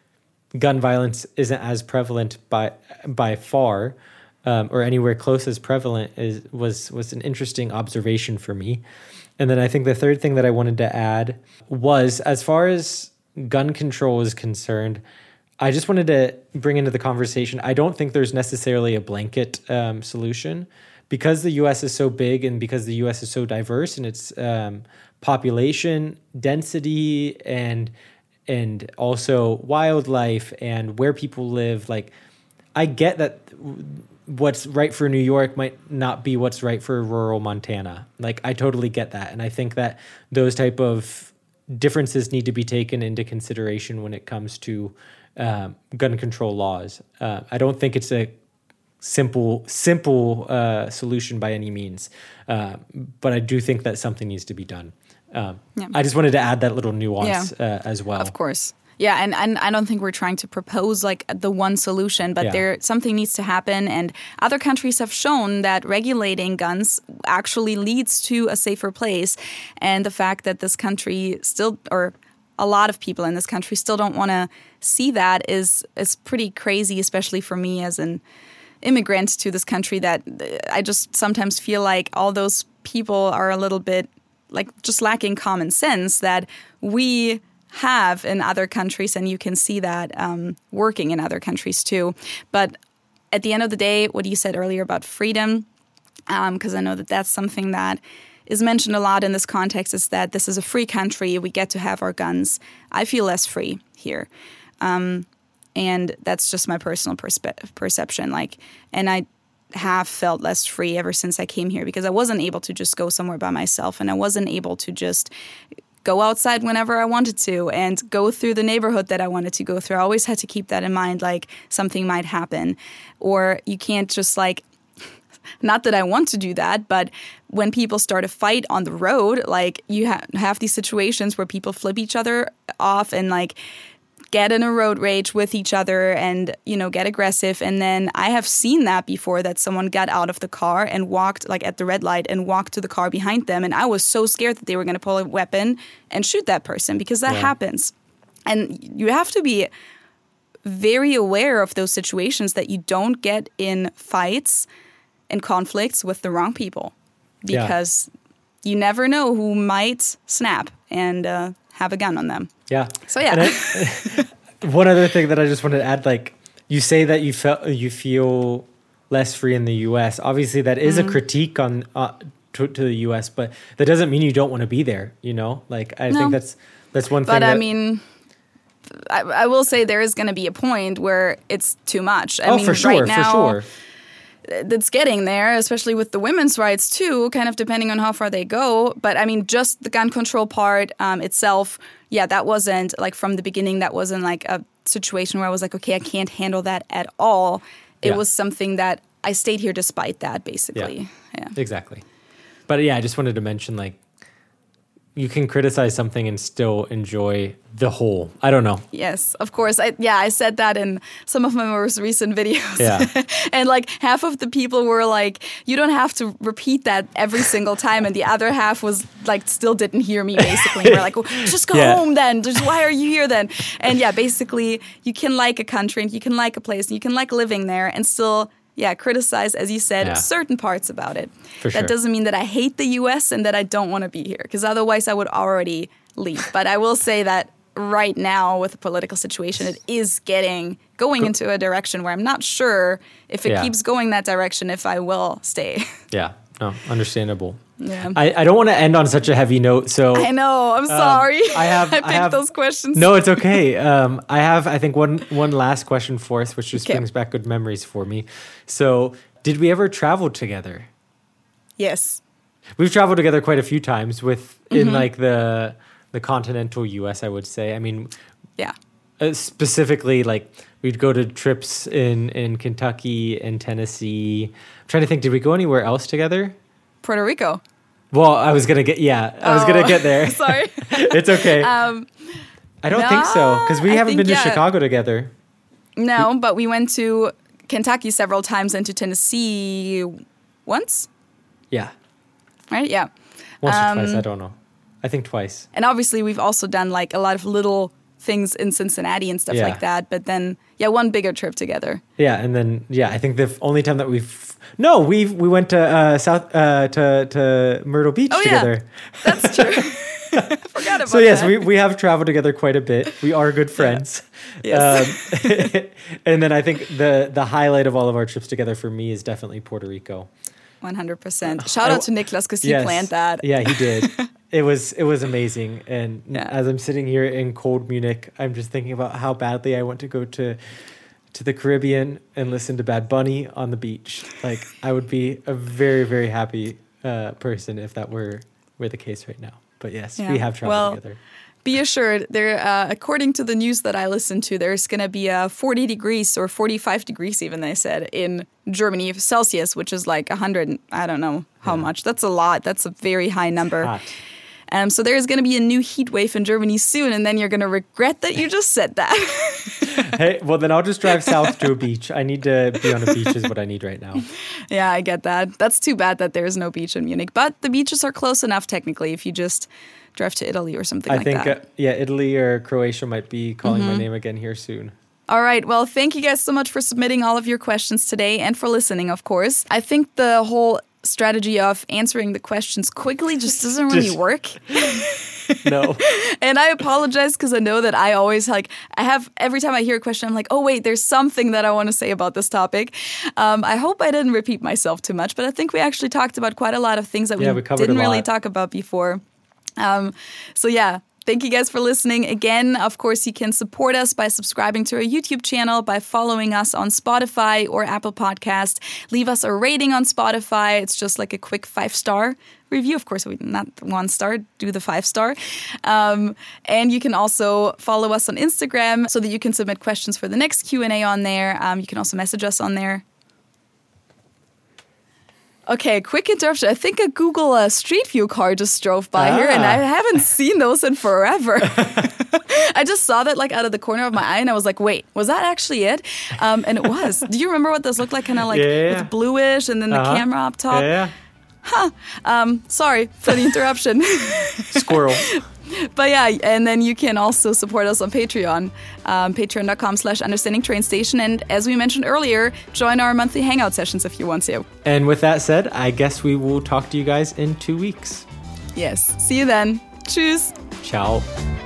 gun violence isn't as prevalent by far, or anywhere close as prevalent, was an interesting observation for me. And then I think the third thing that I wanted to add was, as far as gun control is concerned, I just wanted to bring into the conversation, I don't think there's necessarily a blanket solution. Because the U.S. is so big and because the U.S. is so diverse in its population density and also wildlife and where people live, like, I get that what's right for New York might not be what's right for rural Montana. Like, I totally get that. And I think that those type of differences need to be taken into consideration when it comes to gun control laws. I don't think it's a simple solution by any means, but I do think that something needs to be done. I just wanted to add that little nuance as well. Of course. Yeah, and I don't think we're trying to propose like the one solution, but something needs to happen. And other countries have shown that regulating guns actually leads to a safer place. And the fact that this country still, or a lot of people in this country still don't want to see that is pretty crazy, especially for me as an immigrant to this country, that I just sometimes feel like all those people are a little bit like just lacking common sense that we have in other countries, and you can see that working in other countries too. But at the end of the day, what you said earlier about freedom, because I know that that's something that is mentioned a lot in this context, is that this is a free country. We get to have our guns. I feel less free here. And that's just my personal perception. Like, and I have felt less free ever since I came here because I wasn't able to just go somewhere by myself, and I wasn't able to just go outside whenever I wanted to and go through the neighborhood that I wanted to go through. I always had to keep that in mind, like something might happen. Or you can't just like, not that I want to do that, but when people start a fight on the road, like you have these situations where people flip each other off and like get in a road rage with each other and, you know, get aggressive. And then I have seen that before, that someone got out of the car and walked like at the red light and walked to the car behind them. And I was so scared that they were going to pull a weapon and shoot that person, because that happens. And you have to be very aware of those situations, that you don't get in fights and conflicts with the wrong people, because you never know who might snap and have a gun on them. Yeah. So one other thing that I just wanted to add, like you say that you feel less free in the U.S. Obviously, that is a critique on to the U.S., but that doesn't mean you don't want to be there. You know, like I think that's one thing. But I mean, I will say there is going to be a point where it's too much. I mean, for sure, right now, for sure. It's getting there, especially with the women's rights too, kind of depending on how far they go. But I mean, just the gun control part itself, that wasn't like from the beginning, that wasn't like a situation where I was like, okay, I can't handle that at all. It was something that I stayed here despite that, basically. Yeah. Exactly. But I just wanted to mention, like, you can criticize something and still enjoy the whole. I don't know. Yes, of course. I said that in some of my most recent videos. Yeah. And like half of the people were like, you don't have to repeat that every single time. And the other half was like, still didn't hear me, basically. We're like, well, just go home then. Just, why are you here then? And basically you can like a country and you can like a place and you can like living there and still criticize, as you said, certain parts about it. For sure. That doesn't mean that I hate the U.S. and that I don't want to be here, because otherwise I would already leave. But I will say that right now with the political situation, it is going into a direction where I'm not sure if it keeps going that direction, if I will stay. Yeah, no, understandable. Yeah. I don't want to end on such a heavy note, so I know. I'm sorry. I picked those questions. No, it's okay. I think one last question for us, which just brings back good memories for me. So, did we ever travel together? Yes. We've traveled together quite a few times in like the continental U.S., I would say. I mean, specifically, like we'd go to trips in Kentucky and Tennessee. I'm trying to think, did we go anywhere else together? Puerto Rico. Well, I was gonna get there. Sorry. It's okay. I don't think so, because we haven't been to Chicago together. No, but we went to Kentucky several times and to Tennessee once. Yeah. Right? Yeah. Once or twice, I don't know. I think twice. And obviously we've also done like a lot of little things in Cincinnati and stuff Yeah. like that. But then, one bigger trip together. Yeah, and then I think the only time that we went to to Myrtle Beach together. Yeah. That's true. I forgot about So yes, that. we have traveled together quite a bit. We are good friends. Yes. And then I think the highlight of all of our trips together for me is definitely Puerto Rico. 100%. Shout out to Niklas because he planned that. Yeah, he did. It was amazing. And Yeah. as I'm sitting here in cold Munich, I'm just thinking about how badly I want to go to the Caribbean and listen to Bad Bunny on the beach. Like, I would be a very, very happy person if that were the case right now. But yes, we have traveled together. Be assured, there, according to the news that I listened to, there's going to be 40 degrees or 45 degrees even, they said, in Germany, Celsius, which is like 100, I don't know how much. That's a lot. That's a very high number. Hot. So there's going to be a new heat wave in Germany soon, and then you're going to regret that you just said that. Hey, well, then I'll just drive south to a beach. I need to be on a beach is what I need right now. Yeah, I get that. That's too bad that there's no beach in Munich. But the beaches are close enough, technically, if you just drive to Italy or something like that. I think, Italy or Croatia might be calling my name again here soon. All right. Well, thank you guys so much for submitting all of your questions today and for listening, of course. I think the whole strategy of answering the questions quickly just doesn't really work. No. And I apologize because I know that I always every time I hear a question, I'm like, oh, wait, there's something that I want to say about this topic. I hope I didn't repeat myself too much, but I think we actually talked about quite a lot of things that we didn't really talk about before. Thank you guys for listening. Again, of course, you can support us by subscribing to our YouTube channel, by following us on Spotify or Apple Podcast. Leave us a rating on Spotify. It's just like a quick 5-star review. Of course, not 1 star, do the 5-star. And you can also follow us on Instagram so that you can submit questions for the next Q&A on there. You can also message us on there. Okay, quick interruption. I think a Google Street View car just drove by here, and I haven't seen those in forever. I just saw that like out of the corner of my eye, and I was like, wait, was that actually it? And it was. Do you remember what those looked like? Kind of like with bluish and then the camera up top? Yeah. Sorry for the interruption. Squirrel. But yeah, and then you can also support us on Patreon, patreon.com/understandingtrainstation. And as we mentioned earlier, join our monthly hangout sessions if you want to. And with that said, I guess we will talk to you guys in 2 weeks. Yes. See you then. Tschüss. Ciao.